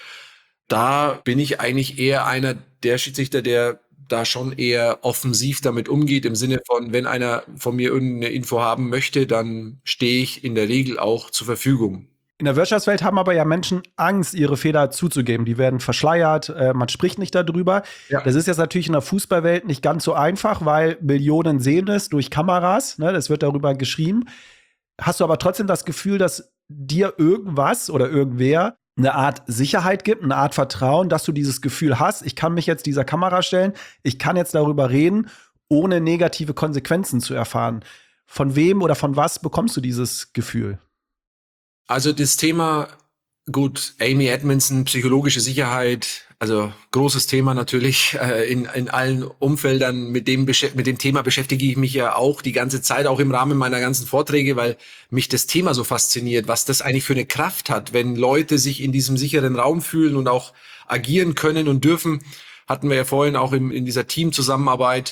Da bin ich eigentlich eher einer der Schiedsrichter, der da schon eher offensiv damit umgeht, im Sinne von, wenn einer von mir irgendeine Info haben möchte, dann stehe ich in der Regel auch zur Verfügung. In der Wirtschaftswelt haben aber ja Menschen Angst, ihre Fehler zuzugeben. Die werden verschleiert, man spricht nicht darüber. Ja. Das ist jetzt natürlich in der Fußballwelt nicht ganz so einfach, weil Millionen sehen es durch Kameras, ne? Das wird darüber geschrieben. Hast du aber trotzdem das Gefühl, dass dir irgendwas oder irgendwer eine Art Sicherheit gibt, eine Art Vertrauen, dass du dieses Gefühl hast, ich kann mich jetzt dieser Kamera stellen, ich kann jetzt darüber reden, ohne negative Konsequenzen zu erfahren. Von wem oder von was bekommst du dieses Gefühl? Also das Thema, gut, Amy Edmondson, psychologische Sicherheit, also großes Thema natürlich in allen Umfeldern. Mit dem Thema beschäftige ich mich ja auch die ganze Zeit, auch im Rahmen meiner ganzen Vorträge, weil mich das Thema so fasziniert, was das eigentlich für eine Kraft hat, wenn Leute sich in diesem sicheren Raum fühlen und auch agieren können und dürfen. Hatten wir ja vorhin auch in dieser Teamzusammenarbeit.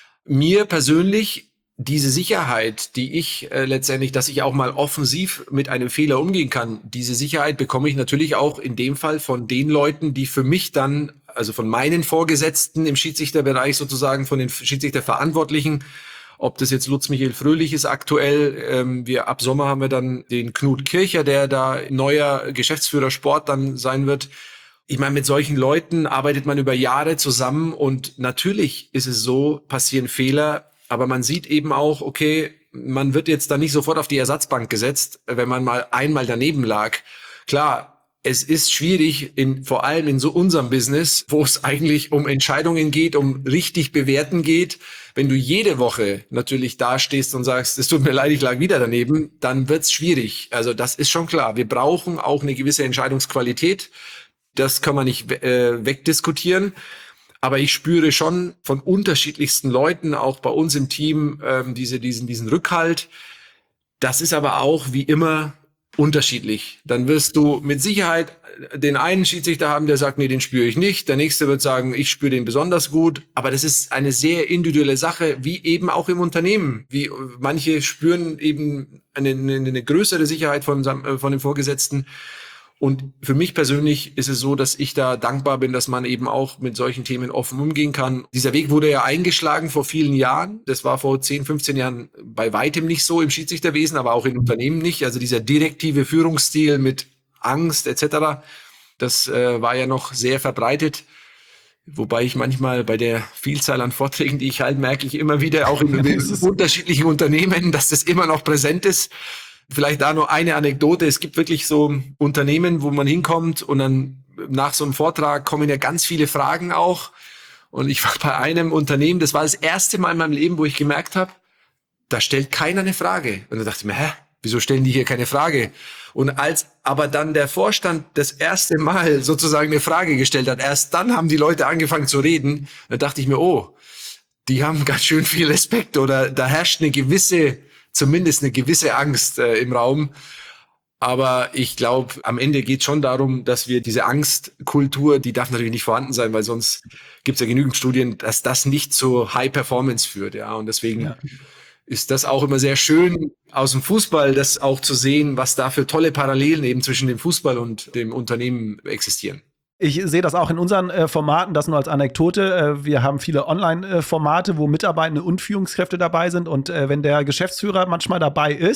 Mir persönlich diese Sicherheit, die ich letztendlich, dass ich auch mal offensiv mit einem Fehler umgehen kann, diese Sicherheit bekomme ich natürlich auch in dem Fall von den Leuten, die für mich dann, also von meinen Vorgesetzten im Schiedsrichterbereich sozusagen, von den Schiedsrichterverantwortlichen, ob das jetzt Lutz Michael Fröhlich ist aktuell, ab Sommer haben wir dann den Knut Kircher, der da neuer Geschäftsführer Sport dann sein wird. Ich meine, mit solchen Leuten arbeitet man über Jahre zusammen und natürlich ist es so, passieren Fehler. Aber man sieht eben auch, okay, man wird jetzt da nicht sofort auf die Ersatzbank gesetzt, wenn man mal einmal daneben lag. Klar, es ist schwierig, vor allem in so unserem Business, wo es eigentlich um Entscheidungen geht, um richtig bewerten geht. Wenn du jede Woche natürlich dastehst und sagst, es tut mir leid, ich lag wieder daneben, dann wird's schwierig. Also das ist schon klar. Wir brauchen auch eine gewisse Entscheidungsqualität. Das kann man nicht wegdiskutieren. Aber ich spüre schon von unterschiedlichsten Leuten, auch bei uns im Team, diesen Rückhalt. Das ist aber auch wie immer unterschiedlich. Dann wirst du mit Sicherheit den einen Schiedsrichter haben, der sagt, nee, den spüre ich nicht. Der nächste wird sagen, ich spüre den besonders gut. Aber das ist eine sehr individuelle Sache, wie eben auch im Unternehmen. Wie manche spüren eben eine größere Sicherheit von dem Vorgesetzten. Und für mich persönlich ist es so, dass ich da dankbar bin, dass man eben auch mit solchen Themen offen umgehen kann. Dieser Weg wurde ja eingeschlagen vor vielen Jahren. Das war vor 10, 15 Jahren bei weitem nicht so im Schiedsrichterwesen, aber auch in Unternehmen nicht. Also dieser direktive Führungsstil mit Angst etc., das war ja noch sehr verbreitet. Wobei ich manchmal bei der Vielzahl an Vorträgen, die ich halte, merke ich immer wieder auch in unterschiedlichen Unternehmen, dass das immer noch präsent ist. Vielleicht da nur eine Anekdote. Es gibt wirklich so Unternehmen, wo man hinkommt und dann nach so einem Vortrag kommen ja ganz viele Fragen auch. Und ich war bei einem Unternehmen, das war das erste Mal in meinem Leben, wo ich gemerkt habe, da stellt keiner eine Frage. Und dann dachte ich mir, wieso stellen die hier keine Frage? Und als aber dann der Vorstand das erste Mal sozusagen eine Frage gestellt hat, erst dann haben die Leute angefangen zu reden. Da dachte ich mir, oh, die haben ganz schön viel Respekt oder da herrscht zumindest eine gewisse Angst im Raum. Aber ich glaube, am Ende geht es schon darum, dass wir diese Angstkultur, die darf natürlich nicht vorhanden sein, weil sonst gibt es ja genügend Studien, dass das nicht zu High Performance führt. Ja, und deswegen ist das auch immer sehr schön aus dem Fußball, das auch zu sehen, was da für tolle Parallelen eben zwischen dem Fußball und dem Unternehmen existieren. Ich sehe das auch in unseren Formaten, das nur als Anekdote. Wir haben viele Online-Formate, wo Mitarbeitende und Führungskräfte dabei sind. Und wenn der Geschäftsführer manchmal dabei ist,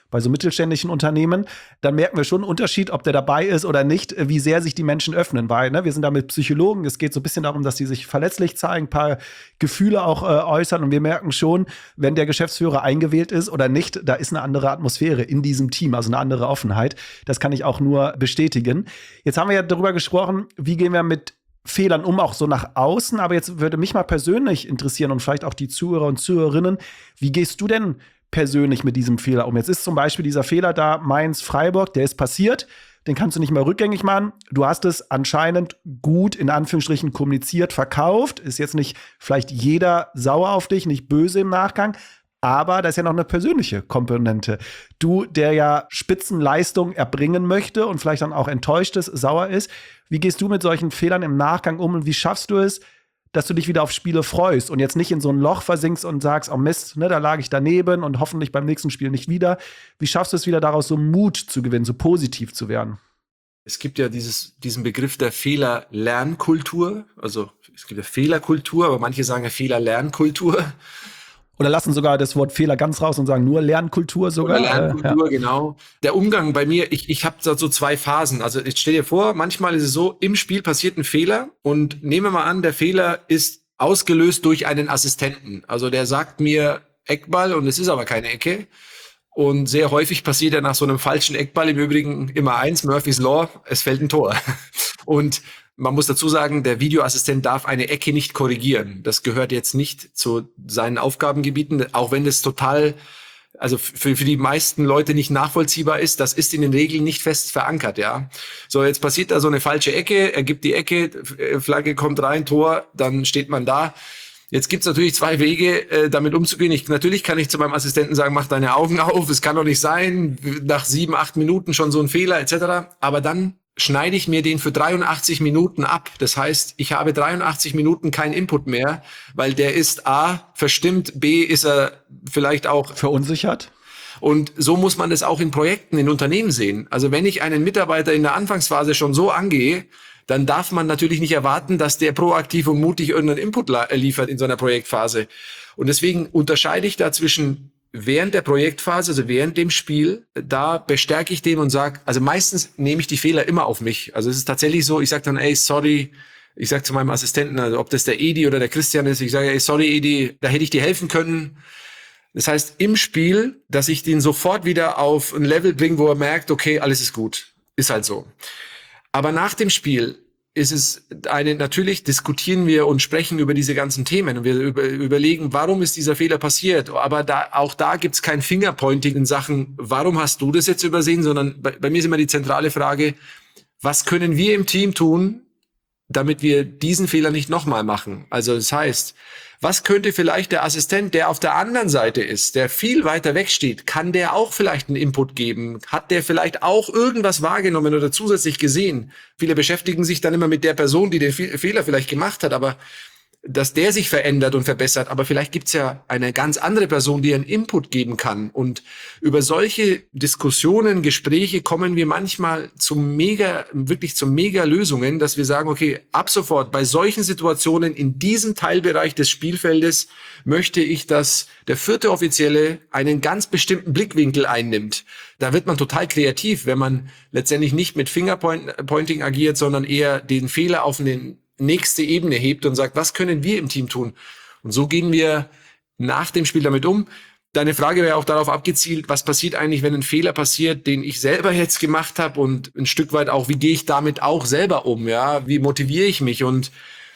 bei so mittelständischen Unternehmen, dann merken wir schon einen Unterschied, ob der dabei ist oder nicht, wie sehr sich die Menschen öffnen, weil wir sind da mit Psychologen, es geht so ein bisschen darum, dass die sich verletzlich zeigen, ein paar Gefühle auch äußern und wir merken schon, wenn der Geschäftsführer eingewählt ist oder nicht, da ist eine andere Atmosphäre in diesem Team, also eine andere Offenheit. Das kann ich auch nur bestätigen. Jetzt haben wir ja darüber gesprochen, wie gehen wir mit Fehlern auch so nach außen, aber jetzt würde mich mal persönlich interessieren und vielleicht auch die Zuhörer und Zuhörerinnen, wie gehst du denn persönlich mit diesem Fehler um? Jetzt ist zum Beispiel dieser Fehler da, Mainz-Freiburg, der ist passiert, den kannst du nicht mehr rückgängig machen. Du hast es anscheinend gut, in Anführungsstrichen, kommuniziert, verkauft, ist jetzt nicht vielleicht jeder sauer auf dich, nicht böse im Nachgang, aber da ist ja noch eine persönliche Komponente. Du, der ja Spitzenleistung erbringen möchte und vielleicht dann auch enttäuscht ist, sauer ist. Wie gehst du mit solchen Fehlern im Nachgang um und wie schaffst du es, dass du dich wieder auf Spiele freust und jetzt nicht in so ein Loch versinkst und sagst, oh Mist, ne, da lag ich daneben und hoffentlich beim nächsten Spiel nicht wieder. Wie schaffst du es wieder daraus, so Mut zu gewinnen, so positiv zu werden? Es gibt ja diesen Begriff der Fehler-Lernkultur. Also es gibt ja Fehlerkultur, aber manche sagen ja Fehler-Lernkultur. Oder lassen sogar das Wort Fehler ganz raus und sagen nur Lernkultur sogar. Oder Lernkultur, genau. Der Umgang bei mir, ich habe da so zwei Phasen. Also jetzt stell dir vor, manchmal ist es so, im Spiel passiert ein Fehler und nehmen wir mal an, der Fehler ist ausgelöst durch einen Assistenten. Also der sagt mir Eckball und es ist aber keine Ecke. Und sehr häufig passiert ja nach so einem falschen Eckball im Übrigen immer eins, Murphy's Law, es fällt ein Tor. Und man muss dazu sagen, der Videoassistent darf eine Ecke nicht korrigieren. Das gehört jetzt nicht zu seinen Aufgabengebieten, auch wenn das total, also für die meisten Leute nicht nachvollziehbar ist. Das ist in den Regeln nicht fest verankert, ja. So, jetzt passiert da so eine falsche Ecke, er gibt die Ecke, Flagge kommt rein, Tor, dann steht man da. Jetzt gibt's natürlich zwei Wege, damit umzugehen. Natürlich kann ich zu meinem Assistenten sagen, mach deine Augen auf, es kann doch nicht sein, nach 7, 8 Minuten schon so ein Fehler etc. Aber dann schneide ich mir den für 83 Minuten ab. Das heißt, ich habe 83 Minuten kein Input mehr, weil der ist A, verstimmt, B, ist er vielleicht auch verunsichert. Und so muss man das auch in Projekten, in Unternehmen sehen. Also wenn ich einen Mitarbeiter in der Anfangsphase schon so angehe, dann darf man natürlich nicht erwarten, dass der proaktiv und mutig irgendeinen Input liefert in so einer Projektphase. Und deswegen unterscheide ich da zwischen während der Projektphase, also während dem Spiel, da bestärke ich den und sage, also meistens nehme ich die Fehler immer auf mich. Also es ist tatsächlich so, ich sage dann, ey, sorry, ich sage zu meinem Assistenten, also ob das der Edi oder der Christian ist, ich sage, ey, sorry Edi, da hätte ich dir helfen können. Das heißt, im Spiel, dass ich den sofort wieder auf ein Level bringe, wo er merkt, okay, alles ist gut. Ist halt so. Aber nach dem Spiel ist es natürlich diskutieren wir und sprechen über diese ganzen Themen und wir überlegen, warum ist dieser Fehler passiert. Aber auch da gibt's kein Fingerpointing in Sachen, warum hast du das jetzt übersehen, sondern bei mir ist immer die zentrale Frage, was können wir im Team tun, damit wir diesen Fehler nicht nochmal machen? Also das heißt, was könnte vielleicht der Assistent, der auf der anderen Seite ist, der viel weiter weg steht, kann der auch vielleicht einen Input geben? Hat der vielleicht auch irgendwas wahrgenommen oder zusätzlich gesehen? Viele beschäftigen sich dann immer mit der Person, die den Fehler vielleicht gemacht hat, aber dass der sich verändert und verbessert, aber vielleicht gibt's ja eine ganz andere Person, die einen Input geben kann. Und über solche Diskussionen, Gespräche kommen wir manchmal wirklich zu Mega-Lösungen, dass wir sagen, okay, ab sofort bei solchen Situationen in diesem Teilbereich des Spielfeldes möchte ich, dass der 4. Offizielle einen ganz bestimmten Blickwinkel einnimmt. Da wird man total kreativ, wenn man letztendlich nicht mit Fingerpointing agiert, sondern eher den Fehler auf den nächste Ebene hebt und sagt, was können wir im Team tun? Und so gehen wir nach dem Spiel damit um. Deine Frage wäre auch darauf abgezielt, was passiert eigentlich, wenn ein Fehler passiert, den ich selber jetzt gemacht habe und ein Stück weit auch, wie gehe ich damit auch selber um? Ja, wie motiviere ich mich? Und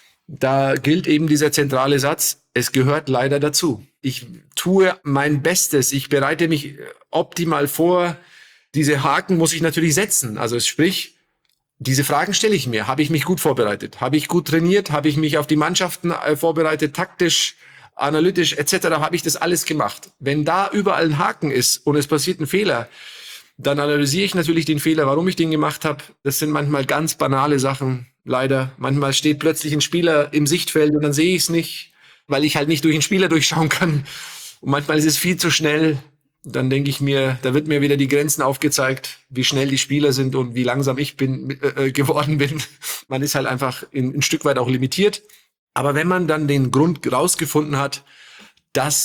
da gilt eben dieser zentrale Satz, es gehört leider dazu. Ich tue mein Bestes, ich bereite mich optimal vor. Diese Haken muss ich natürlich setzen. Also sprich, diese Fragen stelle ich mir. Habe ich mich gut vorbereitet? Habe ich gut trainiert? Habe ich mich auf die Mannschaften vorbereitet, taktisch, analytisch etc.? Habe ich das alles gemacht? Wenn da überall ein Haken ist und es passiert ein Fehler, dann analysiere ich natürlich den Fehler, warum ich den gemacht habe. Das sind manchmal ganz banale Sachen, leider. Manchmal steht plötzlich ein Spieler im Sichtfeld und dann sehe ich es nicht, weil ich halt nicht durch den Spieler durchschauen kann. Und manchmal ist es viel zu schnell. Dann denke ich mir, da wird mir wieder die Grenzen aufgezeigt, wie schnell die Spieler sind und wie langsam ich geworden bin. Man ist halt einfach ein Stück weit auch limitiert. Aber wenn man dann den Grund rausgefunden hat, dass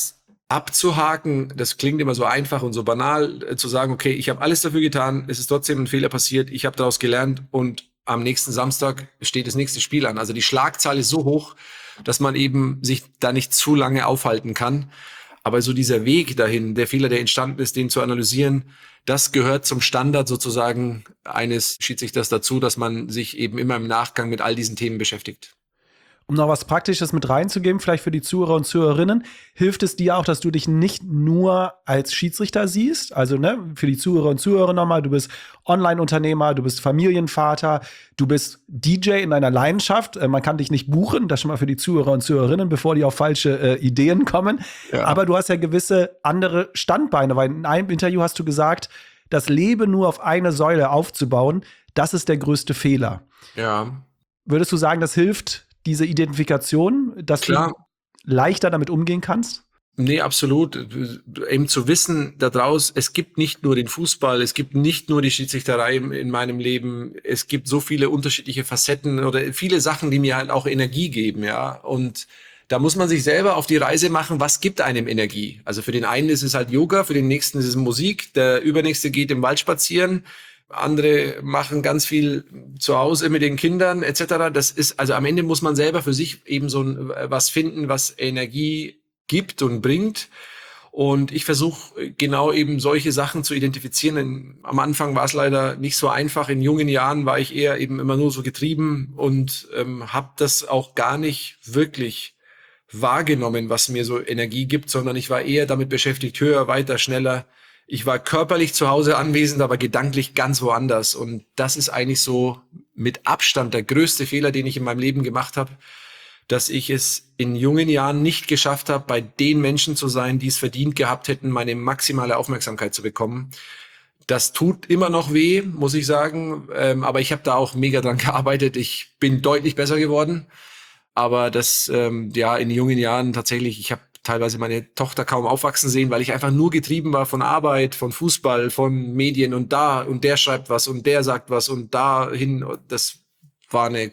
abzuhaken, das klingt immer so einfach und so banal, zu sagen, okay, ich habe alles dafür getan, es ist trotzdem ein Fehler passiert, ich habe daraus gelernt und am nächsten Samstag steht das nächste Spiel an. Also die Schlagzahl ist so hoch, dass man eben sich da nicht zu lange aufhalten kann. Aber so dieser Weg dahin, der Fehler, der entstanden ist, den zu analysieren, das gehört zum Standard sozusagen eines Schiedsrichters dazu, dass man sich eben immer im Nachgang mit all diesen Themen beschäftigt. Um noch was Praktisches mit reinzugeben, vielleicht für die Zuhörer und Zuhörerinnen, hilft es dir auch, dass du dich nicht nur als Schiedsrichter siehst, also für die Zuhörer und Zuhörer nochmal, du bist Online-Unternehmer, du bist Familienvater, du bist DJ in deiner Leidenschaft, man kann dich nicht buchen, das schon mal für die Zuhörer und Zuhörerinnen, bevor die auf falsche Ideen kommen, aber du hast ja gewisse andere Standbeine, weil in einem Interview hast du gesagt, das Leben nur auf eine Säule aufzubauen, das ist der größte Fehler. Ja. Würdest du sagen, das hilft, diese Identifikation, dass Klar. du leichter damit umgehen kannst? Nee, absolut. Eben zu wissen daraus, es gibt nicht nur den Fußball, es gibt nicht nur die Schiedsrichterei in meinem Leben, es gibt so viele unterschiedliche Facetten oder viele Sachen, die mir halt auch Energie geben, ja. Und da muss man sich selber auf die Reise machen, was gibt einem Energie? Also für den einen ist es halt Yoga, für den nächsten ist es Musik, der übernächste geht im Wald spazieren. Andere machen ganz viel zu Hause mit den Kindern etc. Das ist, also am Ende muss man selber für sich eben so was finden, was Energie gibt und bringt. Und ich versuche genau eben solche Sachen zu identifizieren. Am Anfang war es leider nicht so einfach. In jungen Jahren war ich eher eben immer nur so getrieben und habe das auch gar nicht wirklich wahrgenommen, was mir so Energie gibt, sondern ich war eher damit beschäftigt, höher, weiter, schneller. Ich war körperlich zu Hause anwesend, aber gedanklich ganz woanders. Und das ist eigentlich so mit Abstand der größte Fehler, den ich in meinem Leben gemacht habe, dass ich es in jungen Jahren nicht geschafft habe, bei den Menschen zu sein, die es verdient gehabt hätten, meine maximale Aufmerksamkeit zu bekommen. Das tut immer noch weh, muss ich sagen. Aber ich habe da auch mega dran gearbeitet. Ich bin deutlich besser geworden. Aber das, in jungen Jahren tatsächlich, ich habe teilweise meine Tochter kaum aufwachsen sehen, weil ich einfach nur getrieben war von Arbeit, von Fußball, von Medien und da und der schreibt was und der sagt was und dahin. Das war eine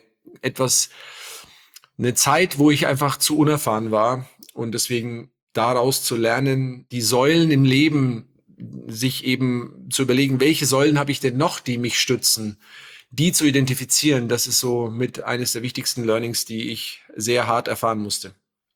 Zeit, wo ich einfach zu unerfahren war und deswegen daraus zu lernen, die Säulen im Leben, sich eben zu überlegen, welche Säulen habe ich denn noch, die mich stützen, die zu identifizieren, das ist so mit eines der wichtigsten Learnings, die ich sehr hart erfahren musste.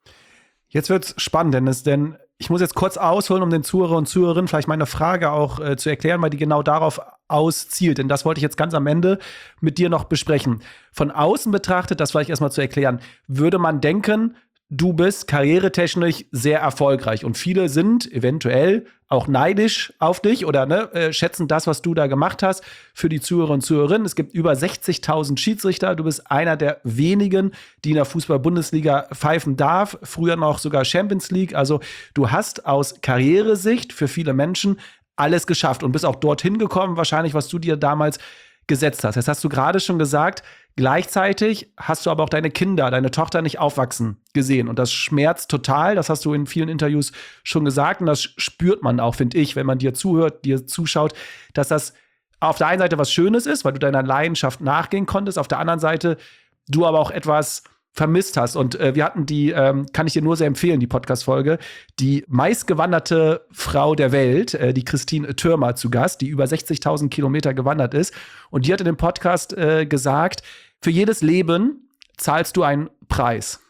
Jetzt wird's spannend, Dennis, denn ich muss jetzt kurz ausholen, um den Zuhörer und Zuhörerinnen vielleicht meine Frage auch zu erklären, weil die genau darauf auszielt. Denn das wollte ich jetzt ganz am Ende mit dir noch besprechen. Von außen betrachtet, das vielleicht erstmal zu erklären, würde man denken, du bist karrieretechnisch sehr erfolgreich und viele sind eventuell auch neidisch auf dich oder schätzen das, was du da gemacht hast. Für die Zuhörer und Zuhörerinnen, es gibt über 60.000 Schiedsrichter. Du bist einer der wenigen, die in der Fußball-Bundesliga pfeifen darf. Früher noch sogar Champions League. Also du hast aus Karrieresicht für viele Menschen alles geschafft und bist auch dorthin gekommen, wahrscheinlich, was du dir damals gesetzt hast. Jetzt hast du gerade schon gesagt, gleichzeitig hast du aber auch deine Kinder, deine Tochter nicht aufwachsen gesehen. Und das schmerzt total. Das hast du in vielen Interviews schon gesagt. Und das spürt man auch, finde ich, wenn man dir zuhört, dir zuschaut, dass das auf der einen Seite was Schönes ist, weil du deiner Leidenschaft nachgehen konntest. Auf der anderen Seite du aber auch etwas vermisst hast. Und wir hatten kann ich dir nur sehr empfehlen, die Podcast-Folge, die meistgewanderte Frau der Welt, die Christine Thürmer zu Gast, die über 60.000 Kilometer gewandert ist. Und die hat in dem Podcast gesagt, für jedes Leben zahlst du einen Preis.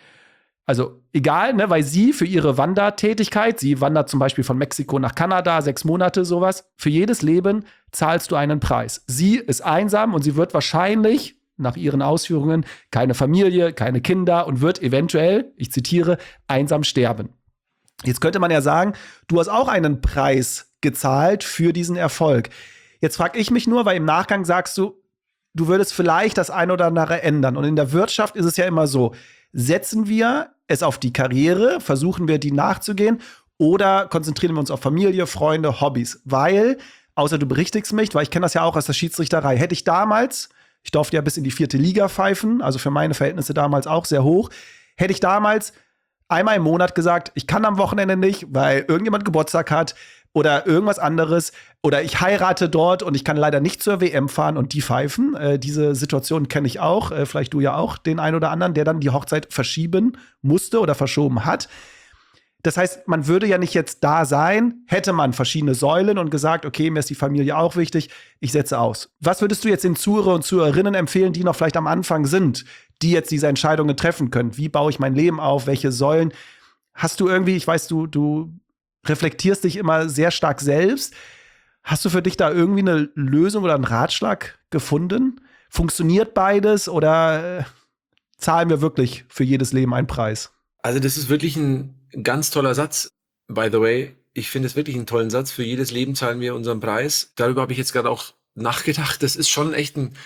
Also egal, weil sie für ihre Wandertätigkeit, sie wandert zum Beispiel von Mexiko nach Kanada, 6 Monate, sowas, für jedes Leben zahlst du einen Preis. Sie ist einsam und sie wird wahrscheinlich nach ihren Ausführungen keine Familie, keine Kinder und wird eventuell, ich zitiere, einsam sterben. Jetzt könnte man ja sagen, du hast auch einen Preis gezahlt für diesen Erfolg. Jetzt frage ich mich nur, weil im Nachgang sagst du, du würdest vielleicht das eine oder andere ändern. Und in der Wirtschaft ist es ja immer so, setzen wir es auf die Karriere, versuchen wir die nachzugehen oder konzentrieren wir uns auf Familie, Freunde, Hobbys? Weil, außer du berichtigst mich, weil ich kenne das ja auch aus der Schiedsrichterei, hätte ich damals, ich durfte ja bis in die 4. Liga pfeifen, also für meine Verhältnisse damals auch sehr hoch. Hätte ich damals einmal im Monat gesagt, ich kann am Wochenende nicht, weil irgendjemand Geburtstag hat oder irgendwas anderes oder ich heirate dort und ich kann leider nicht zur WM fahren und die pfeifen. Diese Situation kenne ich auch, vielleicht du ja auch, den einen oder anderen, der dann die Hochzeit verschieben musste oder verschoben hat. Das heißt, man würde ja nicht jetzt da sein, hätte man verschiedene Säulen und gesagt, okay, mir ist die Familie auch wichtig, ich setze aus. Was würdest du jetzt den Zuhörer und Zuhörerinnen empfehlen, die noch vielleicht am Anfang sind, die jetzt diese Entscheidungen treffen können? Wie baue ich mein Leben auf? Welche Säulen? Hast du irgendwie, ich weiß, du reflektierst dich immer sehr stark selbst. Hast du für dich da irgendwie eine Lösung oder einen Ratschlag gefunden? Funktioniert beides oder zahlen wir wirklich für jedes Leben einen Preis? Also das ist wirklich ein ganz toller Satz, by the way. Ich finde es wirklich einen tollen Satz. Für jedes Leben zahlen wir unseren Preis. Darüber habe ich jetzt gerade auch nachgedacht. Das ist schon echt ein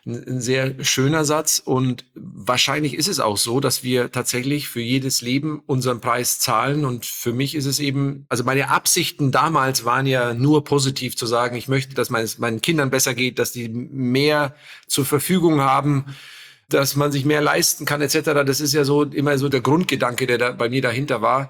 sehr schöner Satz und wahrscheinlich ist es auch so, dass wir tatsächlich für jedes Leben unseren Preis zahlen und für mich ist es eben, also meine Absichten damals waren ja nur positiv zu sagen, ich möchte, dass meinen Kindern besser geht, dass die mehr zur Verfügung haben, dass man sich mehr leisten kann etc. Das ist ja so immer so der Grundgedanke, der da bei mir dahinter war.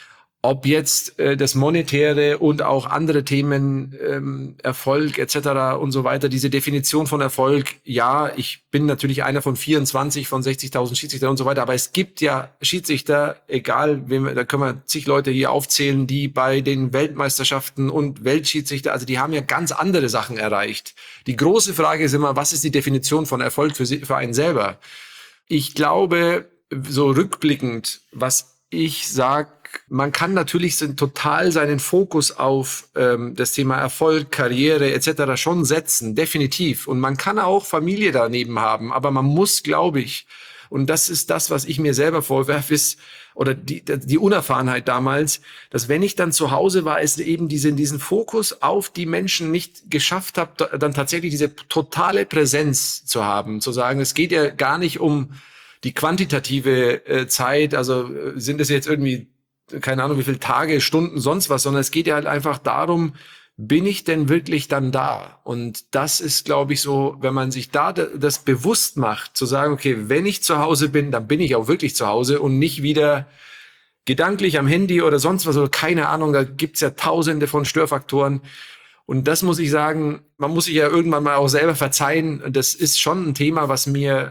Ob jetzt das Monetäre und auch andere Themen, Erfolg etc. und so weiter, diese Definition von Erfolg, ja, ich bin natürlich einer von 24 von 60.000 Schiedsrichtern und so weiter, aber es gibt ja Schiedsrichter, egal, da können wir zig Leute hier aufzählen, die bei den Weltmeisterschaften und Weltschiedsrichter, also die haben ja ganz andere Sachen erreicht. Die große Frage ist immer, was ist die Definition von Erfolg für einen selber? Ich glaube, so rückblickend, was ich sag, man kann natürlich total seinen Fokus auf das Thema Erfolg, Karriere etc. schon setzen, definitiv. Und man kann auch Familie daneben haben, aber man muss, glaube ich, und das ist das, was ich mir selber vorwerfe, ist, oder die Unerfahrenheit damals, dass wenn ich dann zu Hause war, es eben diesen Fokus auf die Menschen nicht geschafft habe, dann tatsächlich diese totale Präsenz zu haben, zu sagen, es geht ja gar nicht um die quantitative Zeit, also sind es jetzt irgendwie keine Ahnung, wie viele Tage, Stunden, sonst was, sondern es geht ja halt einfach darum, bin ich denn wirklich dann da? Und das ist, glaube ich, so, wenn man sich da das bewusst macht, zu sagen, okay, wenn ich zu Hause bin, dann bin ich auch wirklich zu Hause und nicht wieder gedanklich am Handy oder sonst was, oder keine Ahnung, da gibt's ja tausende von Störfaktoren. Und das muss ich sagen, man muss sich ja irgendwann mal auch selber verzeihen. Das ist schon ein Thema, was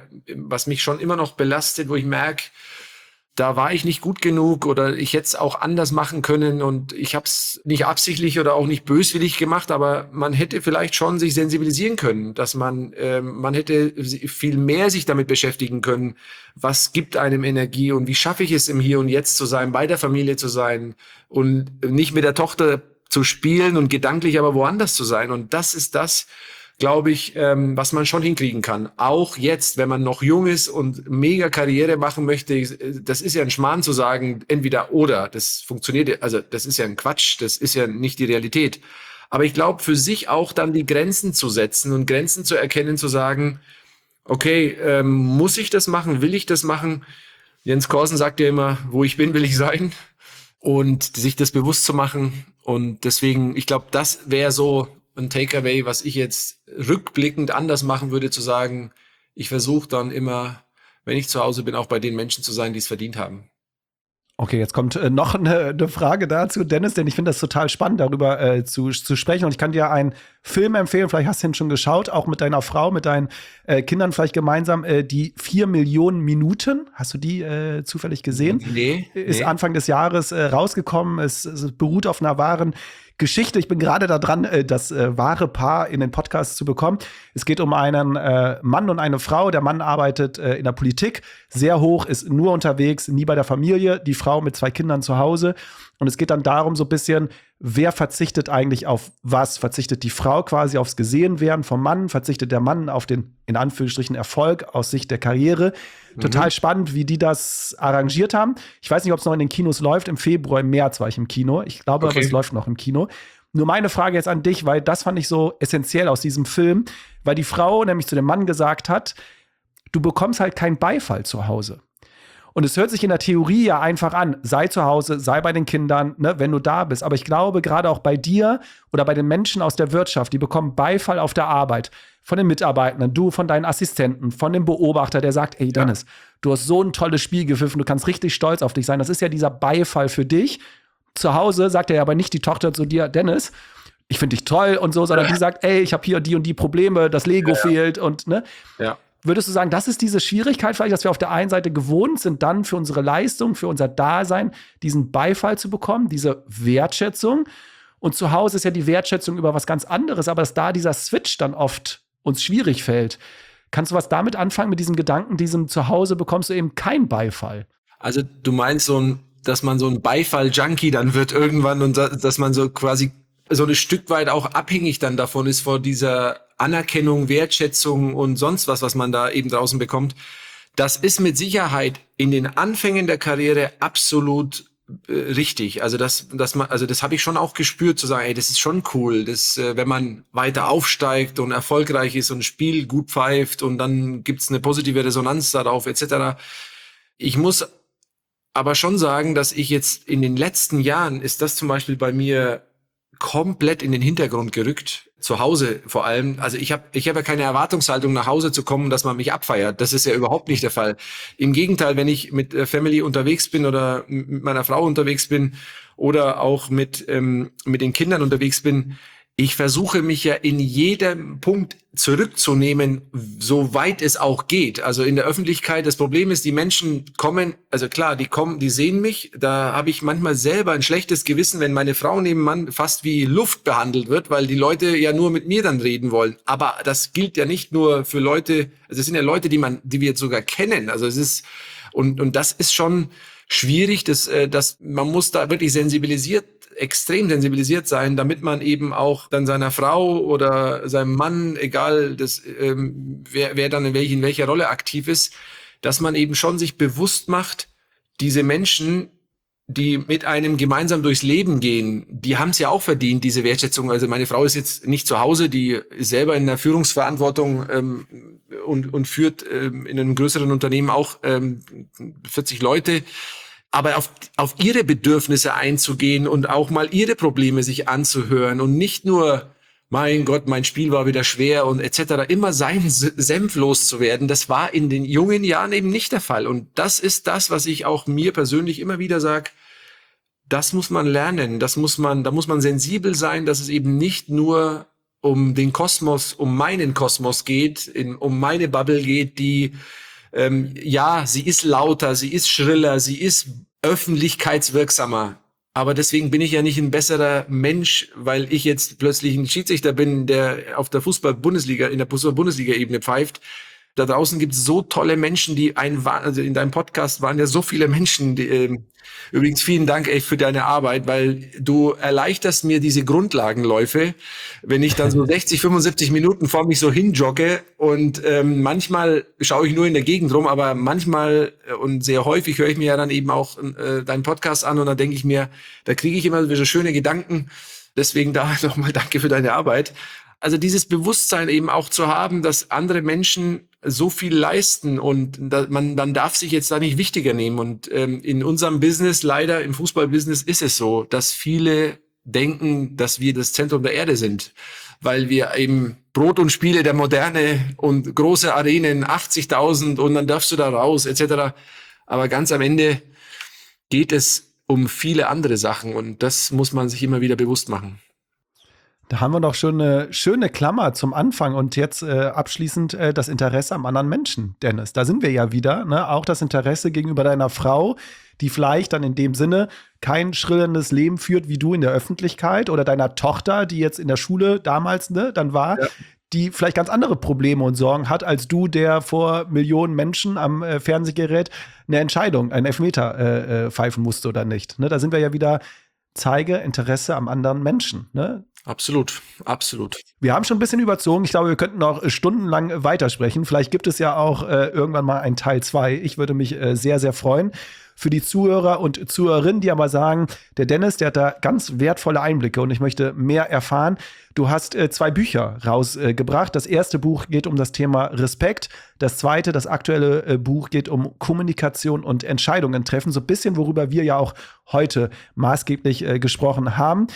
mich schon immer noch belastet, wo ich merke, da war ich nicht gut genug oder ich hätte es auch anders machen können und ich habe es nicht absichtlich oder auch nicht böswillig gemacht, aber man hätte vielleicht schon sich sensibilisieren können, dass man hätte viel mehr sich damit beschäftigen können, was gibt einem Energie und wie schaffe ich es im Hier und Jetzt zu sein, bei der Familie zu sein und nicht mit der Tochter zu spielen und gedanklich aber woanders zu sein. Und das ist das, glaube ich, was man schon hinkriegen kann. Auch jetzt, wenn man noch jung ist und mega Karriere machen möchte, das ist ja ein Schmarrn zu sagen, entweder oder. Das funktioniert, also das ist ja ein Quatsch, das ist ja nicht die Realität. Aber ich glaube, für sich auch dann die Grenzen zu setzen und Grenzen zu erkennen, zu sagen, okay, muss ich das machen, will ich das machen? Jens Korsen sagt ja immer, wo ich bin, will ich sein. Und sich das bewusst zu machen. Und deswegen, ich glaube, das wäre so ein Takeaway, was ich jetzt rückblickend anders machen würde, zu sagen, ich versuche dann immer, wenn ich zu Hause bin, auch bei den Menschen zu sein, die es verdient haben. Okay, jetzt kommt noch eine Frage dazu, Dennis, denn ich finde das total spannend, darüber zu sprechen. Und ich kann dir einen Film empfehlen, vielleicht hast du ihn schon geschaut, auch mit deiner Frau, mit deinen Kindern vielleicht gemeinsam, die 4 Millionen Minuten. Hast du die zufällig gesehen? Nee. Ist Anfang des Jahres rausgekommen. Es beruht auf einer wahren Geschichte. Ich bin gerade da dran, das wahre Paar in den Podcast zu bekommen. Es geht um einen Mann und eine Frau. Der Mann arbeitet in der Politik, sehr hoch, ist nur unterwegs, nie bei der Familie. Die Frau mit 2 Kindern zu Hause. Und es geht dann darum, so ein bisschen, wer verzichtet eigentlich auf was? Verzichtet die Frau quasi aufs Gesehenwerden vom Mann? Verzichtet der Mann auf den, in Anführungsstrichen, Erfolg aus Sicht der Karriere? Total spannend, wie die das arrangiert haben. Ich weiß nicht, ob es noch in den Kinos läuft. Im Februar, im März war ich im Kino. Ich glaube, aber es läuft noch im Kino. Nur meine Frage jetzt an dich, weil das fand ich so essentiell aus diesem Film, weil die Frau nämlich zu dem Mann gesagt hat, du bekommst halt keinen Beifall zu Hause. Und es hört sich in der Theorie ja einfach an, sei zu Hause, sei bei den Kindern, ne, wenn du da bist. Aber ich glaube, gerade auch bei dir oder bei den Menschen aus der Wirtschaft, die bekommen Beifall auf der Arbeit von den Mitarbeitern, du von deinen Assistenten, von dem Beobachter, der sagt, ey Dennis, du hast so ein tolles Spiel gepfiffen, du kannst richtig stolz auf dich sein. Das ist ja dieser Beifall für dich. Zu Hause sagt er ja aber nicht die Tochter zu dir, Dennis, ich finde dich toll und so, sondern die sagt, ey, ich habe hier die und die Probleme, das Lego fehlt und ne. Ja. Würdest du sagen, das ist diese Schwierigkeit vielleicht, dass wir auf der einen Seite gewohnt sind, dann für unsere Leistung, für unser Dasein diesen Beifall zu bekommen, diese Wertschätzung? Und zu Hause ist ja die Wertschätzung über was ganz anderes, aber dass da dieser Switch dann oft uns schwierig fällt. Kannst du was damit anfangen, mit diesem Gedanken, diesem Zuhause bekommst du eben keinen Beifall? Also du meinst dass man so ein Beifall-Junkie dann wird irgendwann und dass man so quasi so ein Stück weit auch abhängig dann davon ist, vor dieser Anerkennung, Wertschätzung und sonst was man da eben draußen bekommt. Das ist mit Sicherheit in den Anfängen der Karriere absolut richtig. Also das habe ich schon auch gespürt, zu sagen, ey, das ist schon cool, wenn man weiter aufsteigt und erfolgreich ist und ein Spiel gut pfeift und dann gibt's eine positive Resonanz darauf etc. Ich muss aber schon sagen, dass ich jetzt in den letzten Jahren ist das zum Beispiel bei mir komplett in den Hintergrund gerückt. Zu Hause vor allem. Also ich hab ja keine Erwartungshaltung, nach Hause zu kommen, dass man mich abfeiert. Das ist ja überhaupt nicht der Fall. Im Gegenteil, wenn ich mit der Family unterwegs bin oder mit meiner Frau unterwegs bin oder auch mit den Kindern unterwegs bin, ich versuche mich ja in jedem Punkt zurückzunehmen, so weit es auch geht. Also in der Öffentlichkeit, das Problem ist, die Menschen kommen, also klar, die sehen mich, da habe ich manchmal selber ein schlechtes Gewissen, wenn meine Frau nebenan fast wie Luft behandelt wird, weil die Leute ja nur mit mir dann reden wollen. Aber das gilt ja nicht nur für Leute, also es sind ja Leute, die wir jetzt sogar kennen. Also es ist, und das ist schon schwierig, dass man muss da wirklich extrem sensibilisiert sein, damit man eben auch dann seiner Frau oder seinem Mann, egal wer dann in welcher Rolle aktiv ist, dass man eben schon sich bewusst macht, diese Menschen, die mit einem gemeinsam durchs Leben gehen, die haben es ja auch verdient, diese Wertschätzung. Also meine Frau ist jetzt nicht zu Hause, die ist selber in der Führungsverantwortung und führt in einem größeren Unternehmen auch 40 Leute. Aber auf ihre Bedürfnisse einzugehen und auch mal ihre Probleme sich anzuhören und nicht nur, mein Gott, mein Spiel war wieder schwer und etc., immer seinen Senf loszuwerden, das war in den jungen Jahren eben nicht der Fall. Und das ist das, was ich auch mir persönlich immer wieder sage, das muss man lernen, da muss man sensibel sein, dass es eben nicht nur um den Kosmos, um meinen Kosmos geht, um meine Bubble geht, die ja, sie ist lauter, sie ist schriller, sie ist öffentlichkeitswirksamer. Aber deswegen bin ich ja nicht ein besserer Mensch, weil ich jetzt plötzlich ein Schiedsrichter bin, der auf der in der Fußball-Bundesliga-Ebene pfeift. Da draußen gibt es so tolle Menschen, also in deinem Podcast waren ja so viele Menschen, übrigens vielen Dank echt für deine Arbeit, weil du erleichterst mir diese Grundlagenläufe, wenn ich dann so 60, 75 Minuten vor mich so hinjogge und manchmal schaue ich nur in der Gegend rum, aber manchmal und sehr häufig höre ich mir ja dann eben auch deinen Podcast an und dann denke ich mir, da kriege ich immer so schöne Gedanken. Deswegen da nochmal danke für deine Arbeit. Also dieses Bewusstsein eben auch zu haben, dass andere Menschen so viel leisten und man darf sich jetzt da nicht wichtiger nehmen. Und in unserem Business, leider im Fußballbusiness, ist es so, dass viele denken, dass wir das Zentrum der Erde sind, weil wir eben Brot und Spiele der Moderne und große Arenen, 80.000 und dann darfst du da raus etc. Aber ganz am Ende geht es um viele andere Sachen und das muss man sich immer wieder bewusst machen. Da haben wir doch schon eine schöne Klammer zum Anfang und jetzt abschließend das Interesse am anderen Menschen, Dennis. Da sind wir ja wieder, ne? Auch das Interesse gegenüber deiner Frau, die vielleicht dann in dem Sinne kein schrillendes Leben führt wie du in der Öffentlichkeit oder deiner Tochter, die jetzt in der Schule damals dann war, ja, die vielleicht ganz andere Probleme und Sorgen hat, als du, der vor Millionen Menschen am Fernsehgerät eine Entscheidung, einen Elfmeter pfeifen musste oder nicht. Ne? Da sind wir ja wieder, zeige Interesse am anderen Menschen, ne? Absolut, absolut. Wir haben schon ein bisschen überzogen. Ich glaube, wir könnten noch stundenlang weitersprechen. Vielleicht gibt es ja auch irgendwann mal einen Teil 2. Ich würde mich sehr, sehr freuen. Für die Zuhörer und Zuhörerinnen, die aber sagen, der Dennis, der hat da ganz wertvolle Einblicke und ich möchte mehr erfahren. Du hast 2 Bücher rausgebracht. Das erste Buch geht um das Thema Respekt. Das zweite, das aktuelle Buch, geht um Kommunikation und Entscheidungen treffen. So ein bisschen, worüber wir ja auch heute maßgeblich gesprochen haben.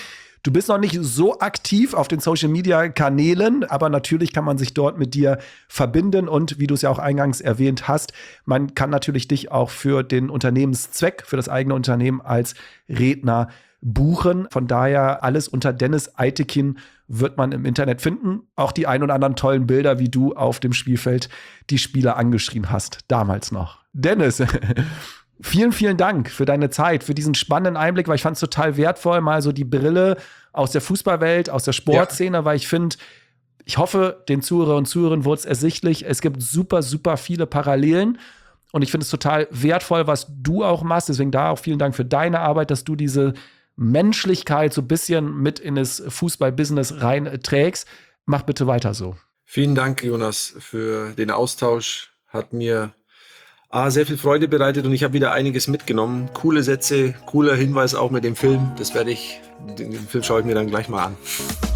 Du bist noch nicht so aktiv auf den Social-Media-Kanälen, aber natürlich kann man sich dort mit dir verbinden und wie du es ja auch eingangs erwähnt hast, man kann natürlich dich auch für den Unternehmenszweck, für das eigene Unternehmen als Redner buchen. Von daher alles unter Dennis Eitekin wird man im Internet finden. Auch die ein oder anderen tollen Bilder, wie du auf dem Spielfeld die Spieler angeschrien hast. Damals noch. Dennis, vielen, vielen Dank für deine Zeit, für diesen spannenden Einblick, weil ich fand es total wertvoll, mal so die Brille aus der Fußballwelt, aus der Sportszene, weil ich finde, ich hoffe, den Zuhörer und Zuhörern wurde es ersichtlich, es gibt super, super viele Parallelen. Und ich finde es total wertvoll, was du auch machst. Deswegen da auch vielen Dank für deine Arbeit, dass du diese Menschlichkeit so ein bisschen mit in das Fußball-Business reinträgst. Mach bitte weiter so. Vielen Dank, Jonas, für den Austausch. Hat mir sehr viel Freude bereitet und ich habe wieder einiges mitgenommen. Coole Sätze, cooler Hinweis auch mit dem Film. Den Film schaue ich mir dann gleich mal an.